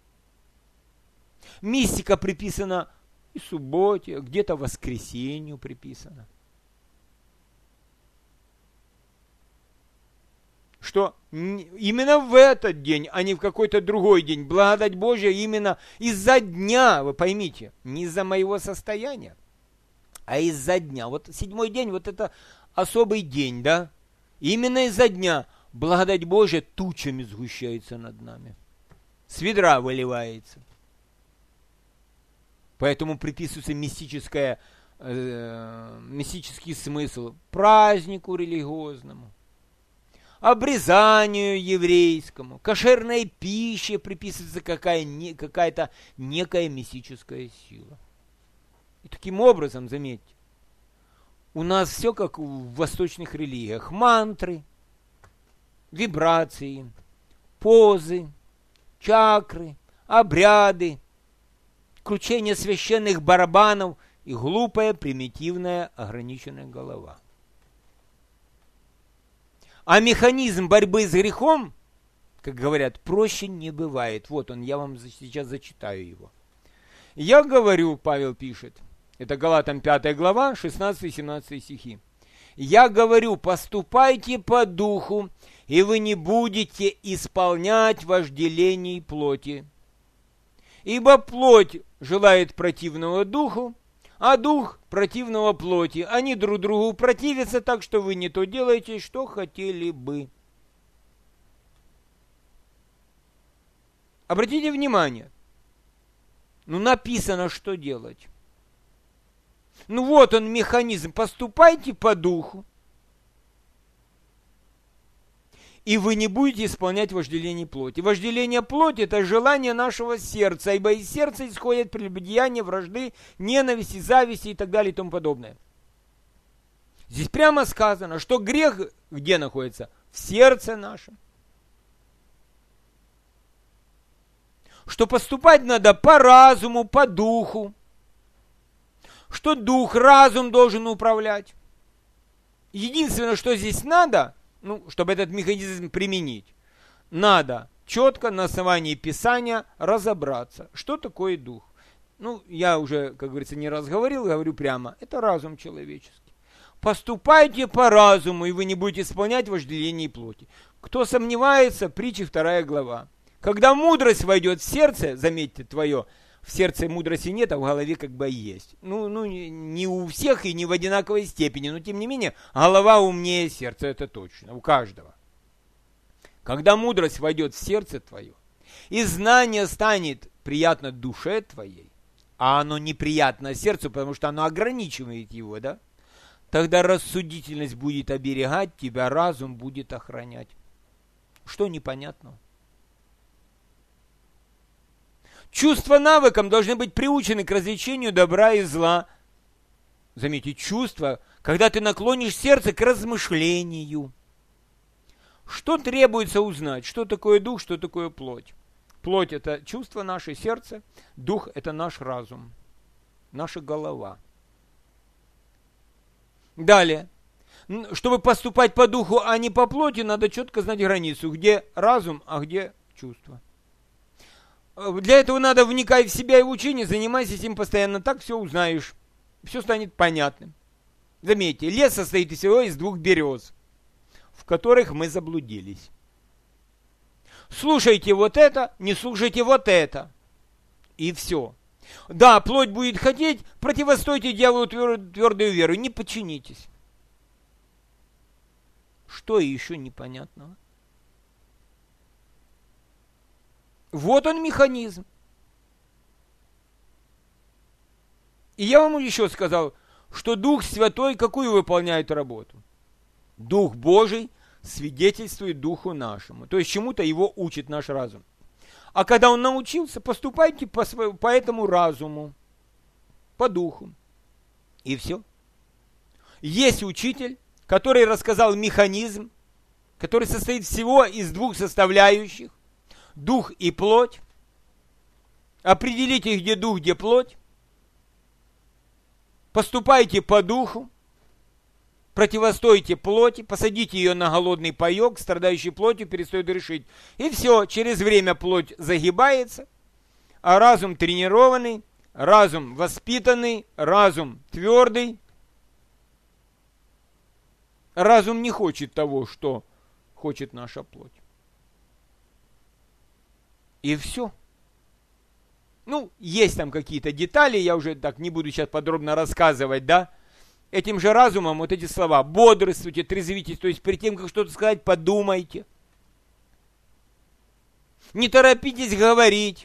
Мистика приписана и субботе, где-то воскресенью приписана. Что именно в этот день, а не в какой-то другой день, благодать Божья именно из-за дня, вы поймите, не из-за моего состояния, а из-за дня. Вот седьмой день, вот это особый день, да? Именно из-за дня благодать Божья тучами сгущается над нами, с ведра выливается. Поэтому приписывается мистическое, э, мистический смысл празднику религиозному, обрезанию еврейскому, кошерной пище приписывается какая, не, какая-то некая мистическая сила. И таким образом, заметьте, у нас все как в восточных религиях. Мантры, вибрации, позы, чакры, обряды, кручение священных барабанов и глупая, примитивная, ограниченная голова. А механизм борьбы с грехом, как говорят, проще не бывает. Вот он, я вам сейчас зачитаю его. Я говорю, Павел пишет, это Галатам пятая глава, шестнадцатый-семнадцатый стихи. Я говорю, поступайте по духу, и вы не будете исполнять вожделений плоти. Ибо плоть желает противного духу, а дух противного плоти. Они друг другу противятся, так что вы не то делаете, что хотели бы. Обратите внимание. Ну, написано, что делать. Ну, вот он механизм. Поступайте по духу, и вы не будете исполнять вожделение плоти. Вожделение плоти – это желание нашего сердца, ибо из сердца исходят прелюбодеяния, вражды, ненависти, зависти и так далее и тому подобное. Здесь прямо сказано, что грех где находится? В сердце нашем. Что поступать надо по разуму, по духу. Что дух, разум должен управлять. Единственное, что здесь надо – ну, чтобы этот механизм применить, надо четко на основании Писания разобраться, что такое дух. Ну, я уже, как говорится, не раз говорил, говорю прямо, это разум человеческий. Поступайте по разуму, и вы не будете исполнять вожделение плоти. Кто сомневается, притча вторая глава. Когда мудрость войдет в сердце, заметьте, твое, в сердце мудрости нет, а в голове как бы есть. Ну, ну, не у всех и не в одинаковой степени, но тем не менее, голова умнее сердца, это точно, у каждого. Когда мудрость войдет в сердце твое, и знание станет приятно душе твоей, а оно неприятно сердцу, потому что оно ограничивает его, да? Тогда рассудительность будет оберегать тебя, разум будет охранять. Что непонятного? Чувства навыкам должны быть приучены к развлечению добра и зла. Заметьте, чувства, когда ты наклонишь сердце к размышлению. Что требуется узнать? Что такое дух, что такое плоть? Плоть – это чувство наше, сердце. Дух – это наш разум, наша голова. Далее. Чтобы поступать по духу, а не по плоти, надо четко знать границу, где разум, а где чувство. Для этого надо вникать в себя и в учение, занимайся этим постоянно, так все узнаешь. Все станет понятным. Заметьте, лес состоит всего из двух берез, в которых мы заблудились. Слушайте вот это, не слушайте вот это. И все. Да, плоть будет хотеть, противостойте дьяволу твердую веру, не подчинитесь. Что еще непонятного? Вот он механизм. И я вам еще сказал, что Дух Святой какую выполняет работу? Дух Божий свидетельствует Духу нашему. То есть чему-то его учит наш разум. А когда он научился, поступайте по, своему, по этому разуму, по духу. И все. Есть учитель, который рассказал механизм, который состоит всего из двух составляющих. Дух и плоть. Определите, где дух, где плоть. Поступайте по духу. Противостойте плоти. Посадите ее на голодный паек. Страдающий плотью перестает грешить. И все. Через время плоть загибается. А разум тренированный, разум воспитанный, разум твердый. Разум не хочет того, что хочет наша плоть. И все. Ну, есть там какие-то детали, я уже так не буду сейчас подробно рассказывать, да. Этим же разумом вот эти слова: бодрствуйте, трезвитесь, то есть перед тем, как что-то сказать, подумайте. Не торопитесь говорить.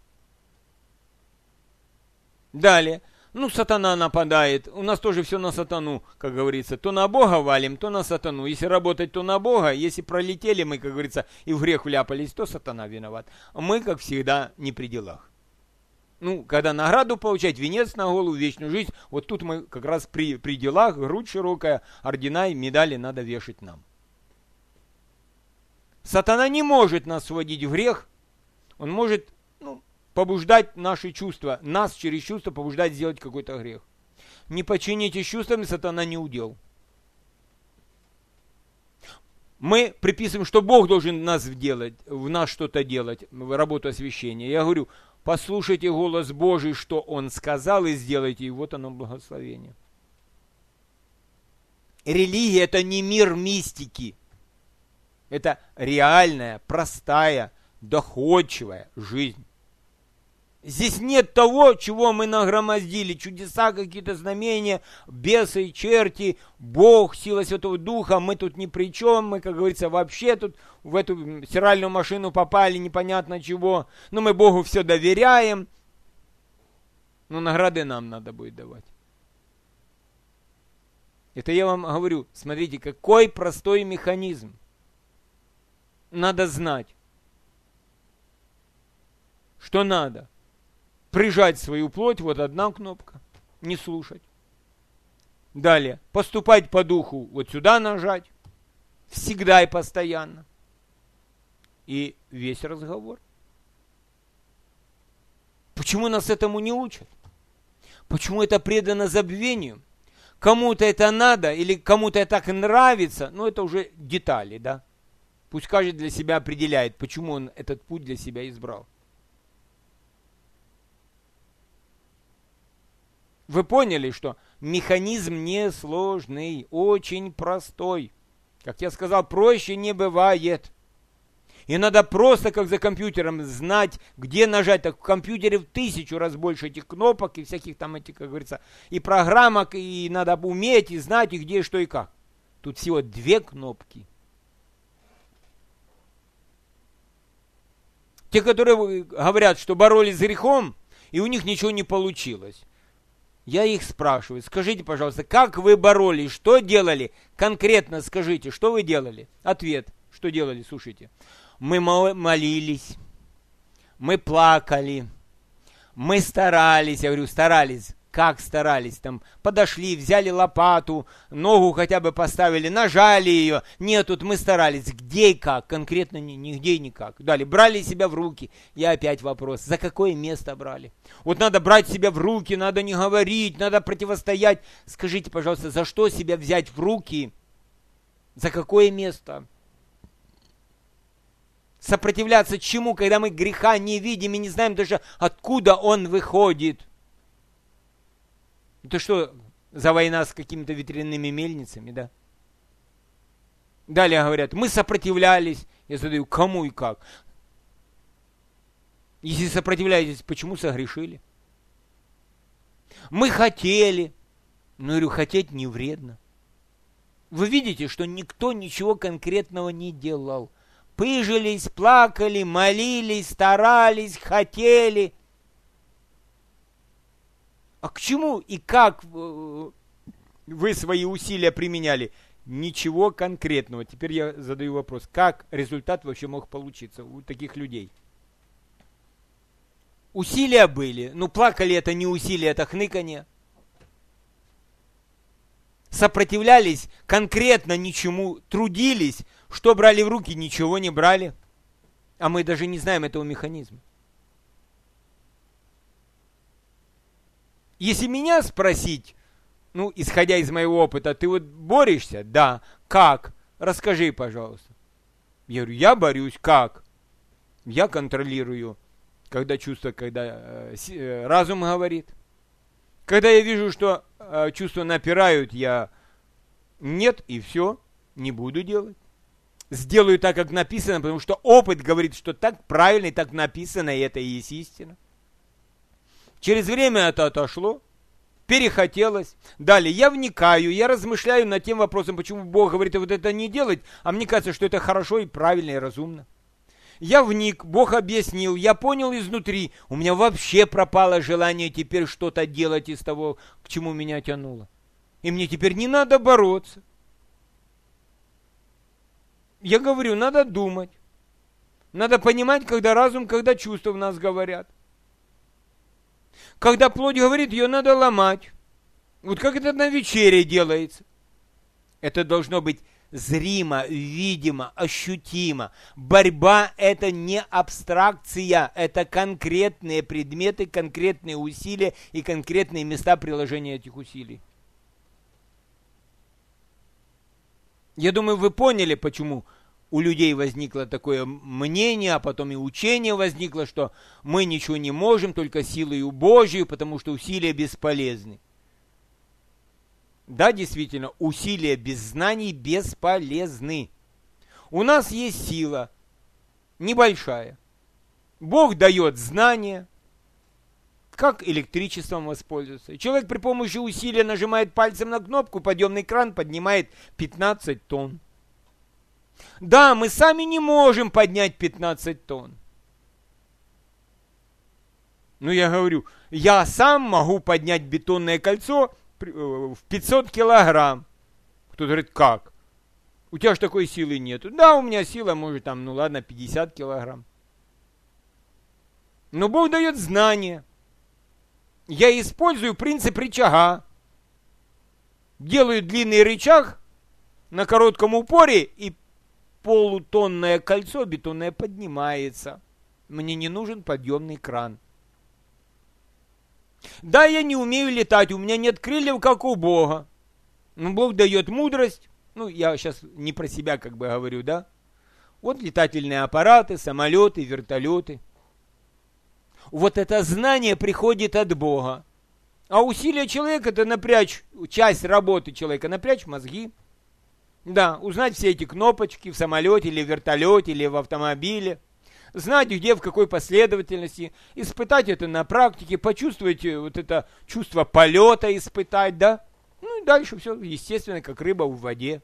Далее. Ну, сатана нападает. У нас тоже все на сатану, как говорится. То на Бога валим, то на сатану. Если работать, то на Бога. Если пролетели мы, как говорится, и в грех вляпались, то сатана виноват. Мы, как всегда, не при делах. Ну, когда награду получать, венец на голову, вечную жизнь, вот тут мы как раз при, при делах, грудь широкая, ордена и медали надо вешать нам. Сатана не может нас сводить в грех. Он может, ну, побуждать наши чувства, нас через чувства побуждать сделать какой-то грех. Не подчинитесь чувствам, сатана не удел. Мы приписываем, что Бог должен нас делать, в нас что-то делать, в работу освящения. Я говорю, послушайте голос Божий, что Он сказал, и сделайте, и вот оно благословение. Религия – это не мир мистики. Это реальная, простая, доходчивая жизнь. Здесь нет того, чего мы нагромоздили. Чудеса, какие-то знамения, бесы, черти, Бог, сила Святого Духа. Мы тут ни при чем. Мы, как говорится, вообще тут в эту стиральную машину попали, непонятно чего. Но мы Богу все доверяем. Но награды нам надо будет давать. Это я вам говорю. Смотрите, какой простой механизм. Надо знать, что надо. Прижать свою плоть, вот одна кнопка, не слушать. Далее, поступать по духу, вот сюда нажать, всегда и постоянно. И весь разговор. Почему нас этому не учат? Почему это предано забвению? Кому-то это надо или кому-то это так нравится, ну это уже детали, да? Пусть каждый для себя определяет, почему он этот путь для себя избрал. Вы поняли, что механизм несложный, очень простой. Как я сказал, проще не бывает. И надо просто, как за компьютером, знать, где нажать. Так в компьютере в тысячу раз больше этих кнопок и всяких там этих, как говорится, и программок, и надо уметь, и знать, и где, что и как. Тут всего две кнопки. Те, которые говорят, что боролись с грехом, и у них ничего не получилось. Я их спрашиваю, скажите, пожалуйста, как вы боролись, что делали? Конкретно скажите, что вы делали? Ответ, что делали, слушайте. Мы молились, мы плакали, мы старались, я говорю, старались. Как старались? Там подошли, взяли лопату, ногу хотя бы поставили, нажали ее. Нет, тут мы старались. Где и как? Конкретно нигде и никак. Далее, брали себя в руки. Я опять вопрос. За какое место брали? Вот надо брать себя в руки, надо не говорить, надо противостоять. Скажите, пожалуйста, за что себя взять в руки? За какое место? Сопротивляться чему, когда мы греха не видим и не знаем даже, откуда он выходит? Это что, за война с какими-то ветряными мельницами, да? Далее говорят, мы сопротивлялись. Я задаю, кому и как? Если сопротивляетесь, почему согрешили? Мы хотели. Ну, говорю, хотеть не вредно. Вы видите, что никто ничего конкретного не делал. Пыжились, плакали, молились, старались, хотели. А к чему и как вы свои усилия применяли? Ничего конкретного. Теперь я задаю вопрос, как результат вообще мог получиться у таких людей? Усилия были. Ну, плакали, это не усилия, это хныканье. Сопротивлялись конкретно ничему, трудились, что брали в руки, ничего не брали. А мы даже не знаем этого механизма. Если меня спросить, ну, исходя из моего опыта, ты вот борешься? Да. Как? Расскажи, пожалуйста. Я говорю, я борюсь. Как? Я контролирую, когда чувство, когда э, разум говорит. Когда я вижу, что э, чувства напирают, я нет, и все, не буду делать. Сделаю так, как написано, потому что опыт говорит, что так правильно и так написано, и это и есть истина. Через время это отошло, перехотелось. Далее я вникаю, я размышляю над тем вопросом, почему Бог говорит вот это не делать, а мне кажется, что это хорошо и правильно и разумно. Я вник, Бог объяснил, я понял изнутри, у меня вообще пропало желание теперь что-то делать из того, к чему меня тянуло. И мне теперь не надо бороться. Я говорю, надо думать. Надо понимать, когда разум, когда чувства в нас говорят. Когда плоть говорит, ее надо ломать. Вот как это на вечере делается. Это должно быть зримо, видимо, ощутимо. Борьба – это не абстракция, это конкретные предметы, конкретные усилия и конкретные места приложения этих усилий. Я думаю, вы поняли, почему у людей возникло такое мнение, а потом и учение возникло, что мы ничего не можем, только силою Божию, потому что усилия бесполезны. Да, действительно, усилия без знаний бесполезны. У нас есть сила, небольшая. Бог дает знания, как электричеством воспользоваться. И человек при помощи усилия нажимает пальцем на кнопку, подъемный кран поднимает пятнадцать тонн. Да, мы сами не можем поднять пятнадцать тонн. Но я говорю, я сам могу поднять бетонное кольцо в пятьсот килограмм. Кто-то говорит, как? У тебя же такой силы нету. Да, у меня сила, может, там, ну ладно, пятьдесят килограмм. Но Бог дает знания. Я использую принцип рычага. Делаю длинный рычаг на коротком упоре, и полутонное кольцо бетонное поднимается. Мне не нужен подъемный кран. Да, я не умею летать, у меня нет крыльев, как у Бога. Но Бог дает мудрость. Ну, я сейчас не про себя как бы говорю, да? Вот летательные аппараты, самолеты, вертолеты. Вот это знание приходит от Бога. А усилие человека – это напрячь, часть работы человека, напрячь мозги. Да, узнать все эти кнопочки в самолете или в вертолете или в автомобиле. Знать, где, в какой последовательности. Испытать это на практике, почувствовать вот это чувство полета, испытать, да. Ну и дальше все, естественно, как рыба в воде.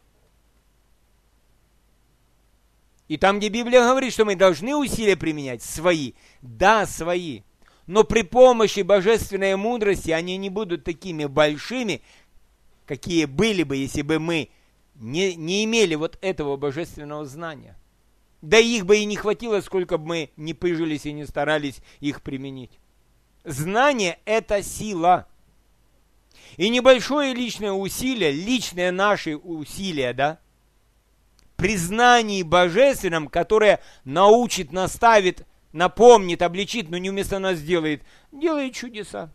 И там, где Библия говорит, что мы должны усилия применять, свои. Да, свои. Но при помощи божественной мудрости они не будут такими большими, какие были бы, если бы мы не, не имели вот этого божественного знания. Да их бы и не хватило, сколько бы мы не пыжились и не старались их применить. Знание – это сила. И небольшое личное усилие, личные наши усилия, да, при знании божественном, которое научит, наставит, напомнит, обличит, но не вместо нас делает, делает чудеса.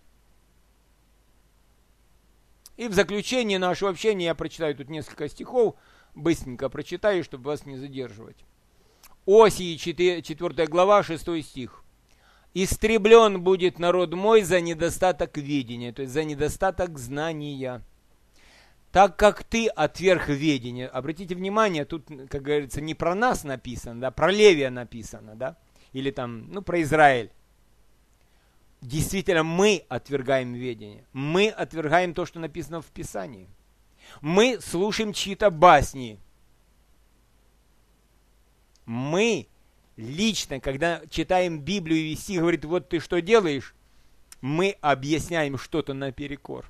И в заключение нашего общения я прочитаю тут несколько стихов, быстренько прочитаю, чтобы вас не задерживать. Осии, четвёртая глава, шестой стих. «Истреблен будет народ мой за недостаток ведения», то есть за недостаток знания. Так как ты отверг ведение. Обратите внимание, тут, как говорится, не про нас написано, да, про Левия написано, да, или там, ну, про Израиль. Действительно, мы отвергаем ведение. Мы отвергаем то, что написано в Писании. Мы слушаем чьи-то басни. Мы лично, когда читаем Библию, и Стих говорит, вот ты что делаешь, мы объясняем что-то наперекор.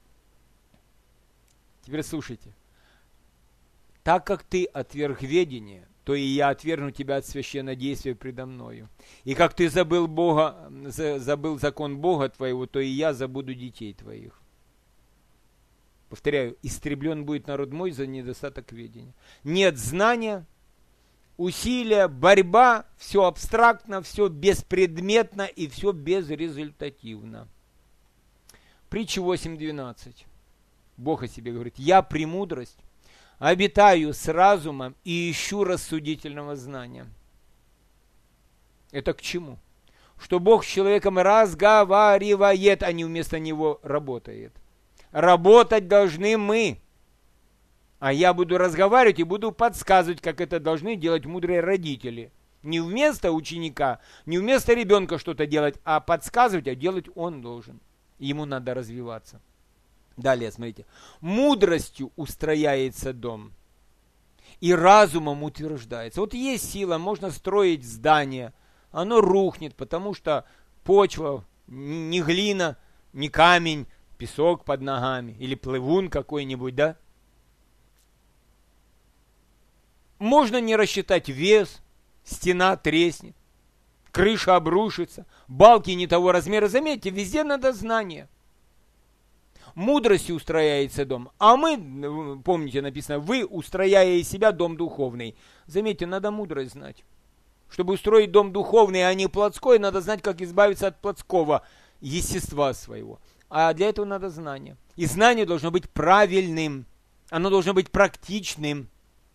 Теперь слушайте. Так как ты отверг ведение, то и я отвергну тебя от священнодействия предо мною. И как ты забыл Бога, забыл закон Бога твоего, то и я забуду детей твоих. Повторяю, истреблен будет народ мой за недостаток ведения. Нет знания, усилия, борьба, все абстрактно, все беспредметно и все безрезультативно. Притча восемь двенадцать. Бог о себе говорит, я премудрость, обитаю с разумом и ищу рассудительного знания. Это к чему? Что Бог с человеком разговаривает, а не вместо него работает. Работать должны мы. А я буду разговаривать и буду подсказывать, как это должны делать мудрые родители. Не вместо ученика, не вместо ребенка что-то делать, а подсказывать, а делать он должен. Ему надо развиваться. Далее, смотрите. Мудростью устрояется дом, и разумом утверждается. Вот есть сила, можно строить здание, оно рухнет, потому что почва, не глина, не камень, песок под ногами, или плывун какой-нибудь, да? Можно не рассчитать вес, стена треснет, крыша обрушится, балки не того размера. Заметьте, везде надо знание. Мудростью устрояется дом. А мы, помните, написано, вы, устрояя из себя дом духовный. Заметьте, надо мудрость знать. Чтобы устроить дом духовный, а не плотской, надо знать, как избавиться от плотского естества своего. А для этого надо знание. И знание должно быть правильным. Оно должно быть практичным.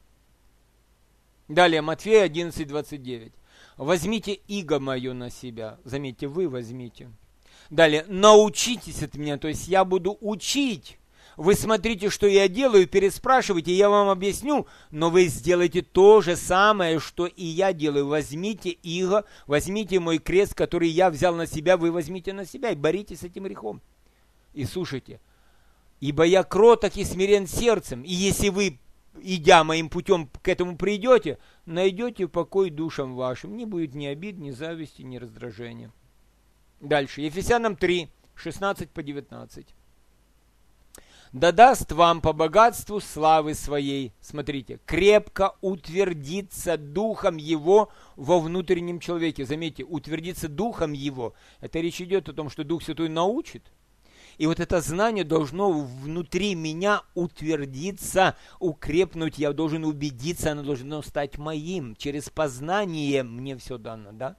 Далее, Матфея одиннадцать двадцать девять. Возьмите иго мое на себя. Заметьте, вы возьмите. Далее, научитесь от меня, то есть я буду учить. Вы смотрите, что я делаю, переспрашивайте, я вам объясню, но вы сделайте то же самое, что и я делаю. Возьмите иго, возьмите мой крест, который я взял на себя, вы возьмите на себя и боритесь с этим грехом. И слушайте, ибо я кроток и смирен сердцем, и если вы, идя моим путем, к этому придете, найдете покой душам вашим, не будет ни обид, ни зависти, ни раздражения. Дальше. Ефесянам три, шестнадцать по девятнадцать. Да даст вам по богатству славы своей, смотрите, крепко утвердиться духом его во внутреннем человеке. Заметьте, утвердиться духом его. Это речь идет о том, что Дух Святой научит. И вот это знание должно внутри меня утвердиться, укрепнуть. Я должен убедиться, оно должно стать моим. Через познание мне все дано, да?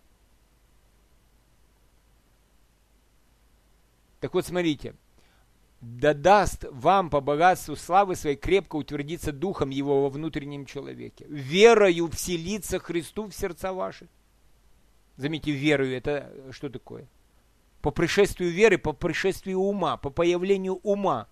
Так вот, смотрите, да даст вам по богатству славы своей крепко утвердиться духом его во внутреннем человеке, верою вселиться Христу в сердца ваши. Заметьте, верою, это что такое? По пришествию веры, по пришествию ума, по появлению ума.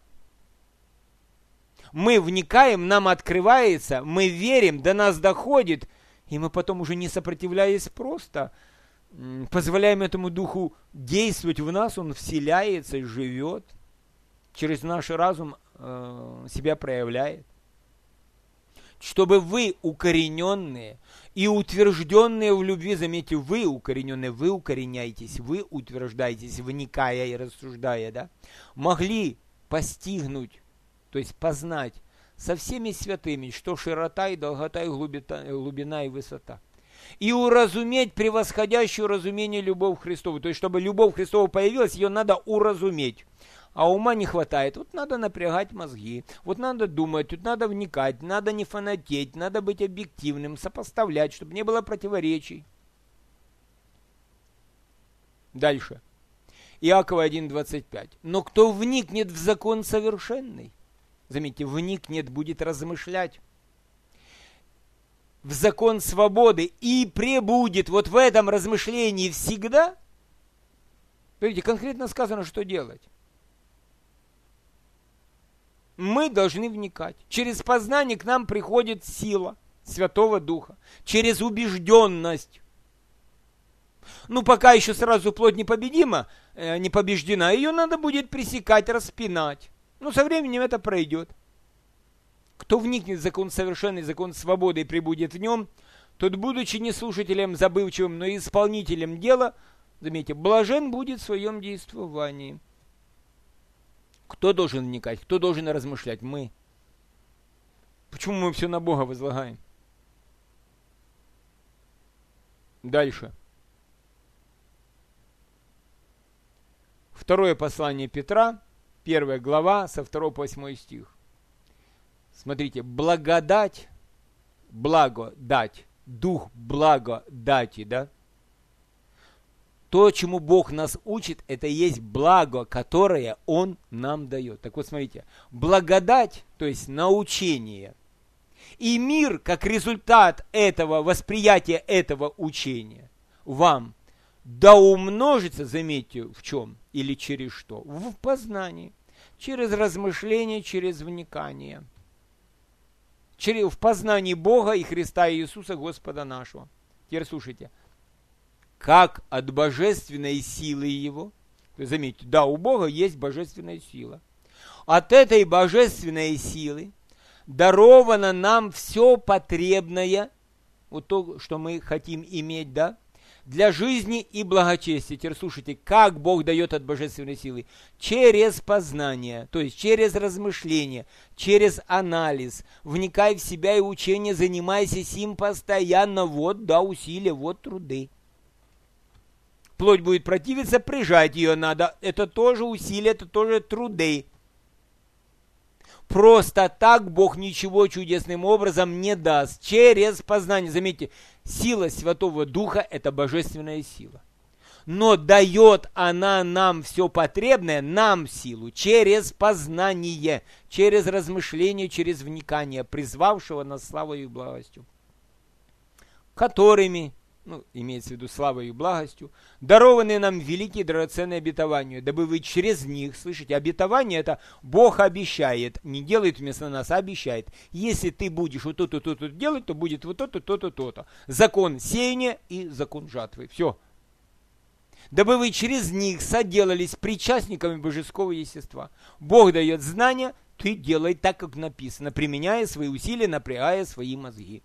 Мы вникаем, нам открывается, мы верим, до нас доходит, и мы потом уже не сопротивляясь просто позволяем этому духу действовать в нас, он вселяется и живет, через наш разум э, себя проявляет. Чтобы вы, укорененные и утвержденные в любви, заметьте, вы укорененные, вы укореняетесь, вы утверждаетесь, вникая и рассуждая, да, могли постигнуть, то есть познать со всеми святыми, что широта и долгота и глубина, глубина и высота. И уразуметь превосходящую разумение любовь Христову. То есть, чтобы любовь Христова появилась, ее надо уразуметь. А ума не хватает. Вот надо напрягать мозги. Вот надо думать, тут надо вникать, надо не фанатеть, надо быть объективным, сопоставлять, чтобы не было противоречий. Дальше. Иакова один двадцать пять. Но кто вникнет в закон совершенный, заметьте, вникнет, будет размышлять. в закон свободы и пребудет вот в этом размышлении всегда, видите, конкретно сказано, что делать. Мы должны вникать. Через познание к нам приходит сила Святого Духа. Через убежденность. Ну, пока еще сразу плоть непобедима, э, не побеждена, ее надо будет пресекать, распинать. Но со временем это пройдет. Кто вникнет в закон совершенный, закон свободы и пребудет в нем, тот, будучи не слушателем забывчивым, но исполнителем дела, заметьте, блажен будет в своем действовании. Кто должен вникать? Кто должен размышлять? Мы. Почему мы все на Бога возлагаем? Дальше. Второе послание Петра, первая глава, со второго по восьмой стих. Смотрите, благодать, благодать, дух благодати, да? То, чему Бог нас учит, это и есть благо, которое Он нам дает. Так вот, смотрите, благодать, то есть научение, и мир, как результат этого восприятия этого учения, вам да умножится, заметьте, в чем или через что? В познании, через размышление, через вникание, через, в познании Бога и Христа Иисуса Господа нашего. Теперь слушайте. Как от божественной силы Его, заметьте, да, у Бога есть божественная сила. От этой божественной силы даровано нам все потребное, вот то, что мы хотим иметь, да, для жизни и благочестия. Теперь слушайте, как Бог дает от божественной силы? Через познание, то есть через размышление, через анализ. Вникай в себя и учение, занимайся сим постоянно. Вот, да, усилия, вот труды. Плоть будет противиться, прижать ее надо. Это тоже усилия, это тоже труды. Просто так Бог ничего чудесным образом не даст. Через познание. Заметьте, сила Святого Духа – это божественная сила. Но дает она нам все потребное, нам силу, через познание, через размышление, через вникание, призвавшего нас славою и благостью, которыми, ну, имеется в виду славой и благостью, дарованы нам великие драгоценные обетования, дабы вы через них, слышите, обетование это Бог обещает, не делает вместо нас, а обещает. Если ты будешь вот то-то, то-то делать, то будет вот то-то, то-то, то-то. Закон сеяния и закон жатвы. Все. Дабы вы через них соделались причастниками божеского естества. Бог дает знания, ты делай так, как написано, применяя свои усилия, напрягая свои мозги.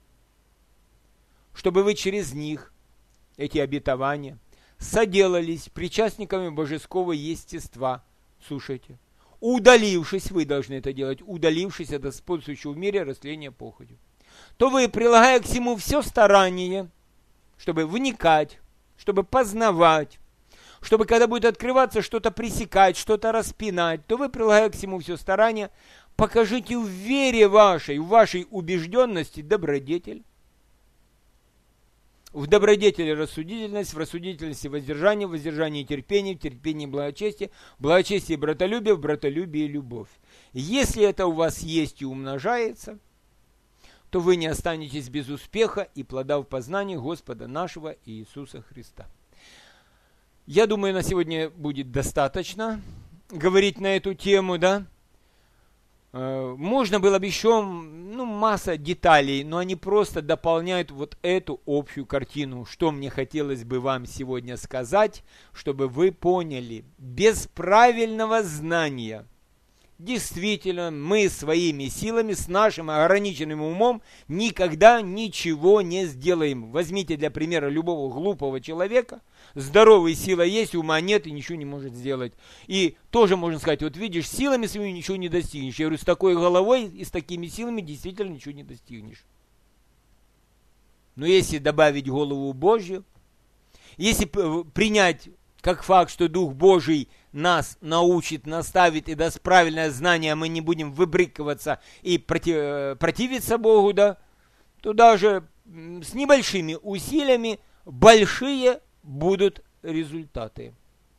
Чтобы вы через них, эти обетования, соделались причастниками божеского естества. Слушайте, удалившись, вы должны это делать, удалившись от господствующего в мире растления похотью, то вы, прилагая к всему все старание, чтобы вникать, чтобы познавать, чтобы когда будет открываться что-то пресекать, что-то распинать, то вы, прилагая к всему все старание, покажите в вере вашей, в вашей убежденности добродетель, в добродетели рассудительность, в рассудительности воздержание, в воздержании терпение, в терпении благочестие, в благочестии братолюбие, в братолюбии любовь. Если это у вас есть и умножается, то вы не останетесь без успеха и плода в познании Господа нашего Иисуса Христа. Я думаю, на сегодня будет достаточно говорить на эту тему, да? Можно было бы еще, ну, масса деталей, но они просто дополняют вот эту общую картину, что мне хотелось бы вам сегодня сказать, чтобы вы поняли. Без правильного знания действительно мы своими силами, с нашим ограниченным умом никогда ничего не сделаем. Возьмите для примера любого глупого человека, здоровой сила есть, ума нет и ничего не может сделать. И тоже можно сказать, вот видишь, силами своими ничего не достигнешь. Я говорю, с такой головой и с такими силами действительно ничего не достигнешь. Но если добавить голову Божью, если принять как факт, что Дух Божий нас научит, наставит и даст правильное знание, мы не будем выбрыкиваться и против, противиться Богу, да, то даже с небольшими усилиями большие будут результаты.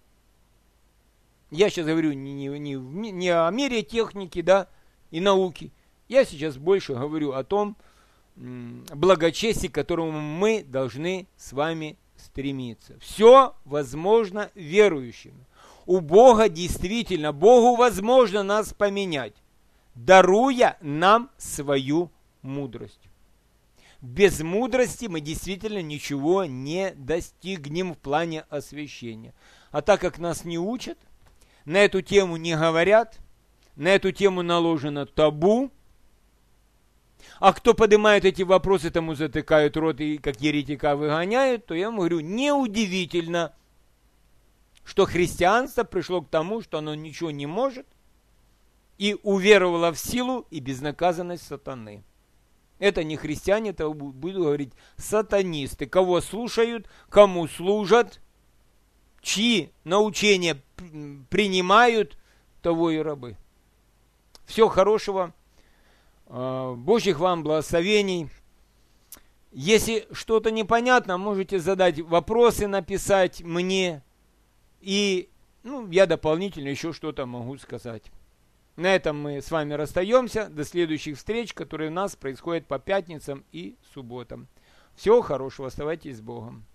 Я сейчас говорю не, не, не, не о мире техники, да, и науки. Я сейчас больше говорю о том, благочестия, к которому мы должны с вами стремиться. Все возможно верующим. У Бога действительно, Богу возможно нас поменять, даруя нам свою мудрость. Без мудрости мы действительно ничего не достигнем в плане освящения. А так как нас не учат, на эту тему не говорят, на эту тему наложено табу, а кто поднимает эти вопросы, тому затыкают рот и как еретика выгоняют, то я ему говорю, неудивительно, что христианство пришло к тому, что оно ничего не может, и уверовало в силу и безнаказанность сатаны. Это не христиане, это буду говорить сатанисты. Кого слушают, кому служат, чьи научения принимают, того и рабы. Всего хорошего. Божьих вам благословений. Если что-то непонятно, можете задать вопросы, написать мне, и ну, я дополнительно еще что-то могу сказать. На этом мы с вами расстаемся. До следующих встреч, которые у нас происходят по пятницам и субботам. Всего хорошего. Оставайтесь с Богом.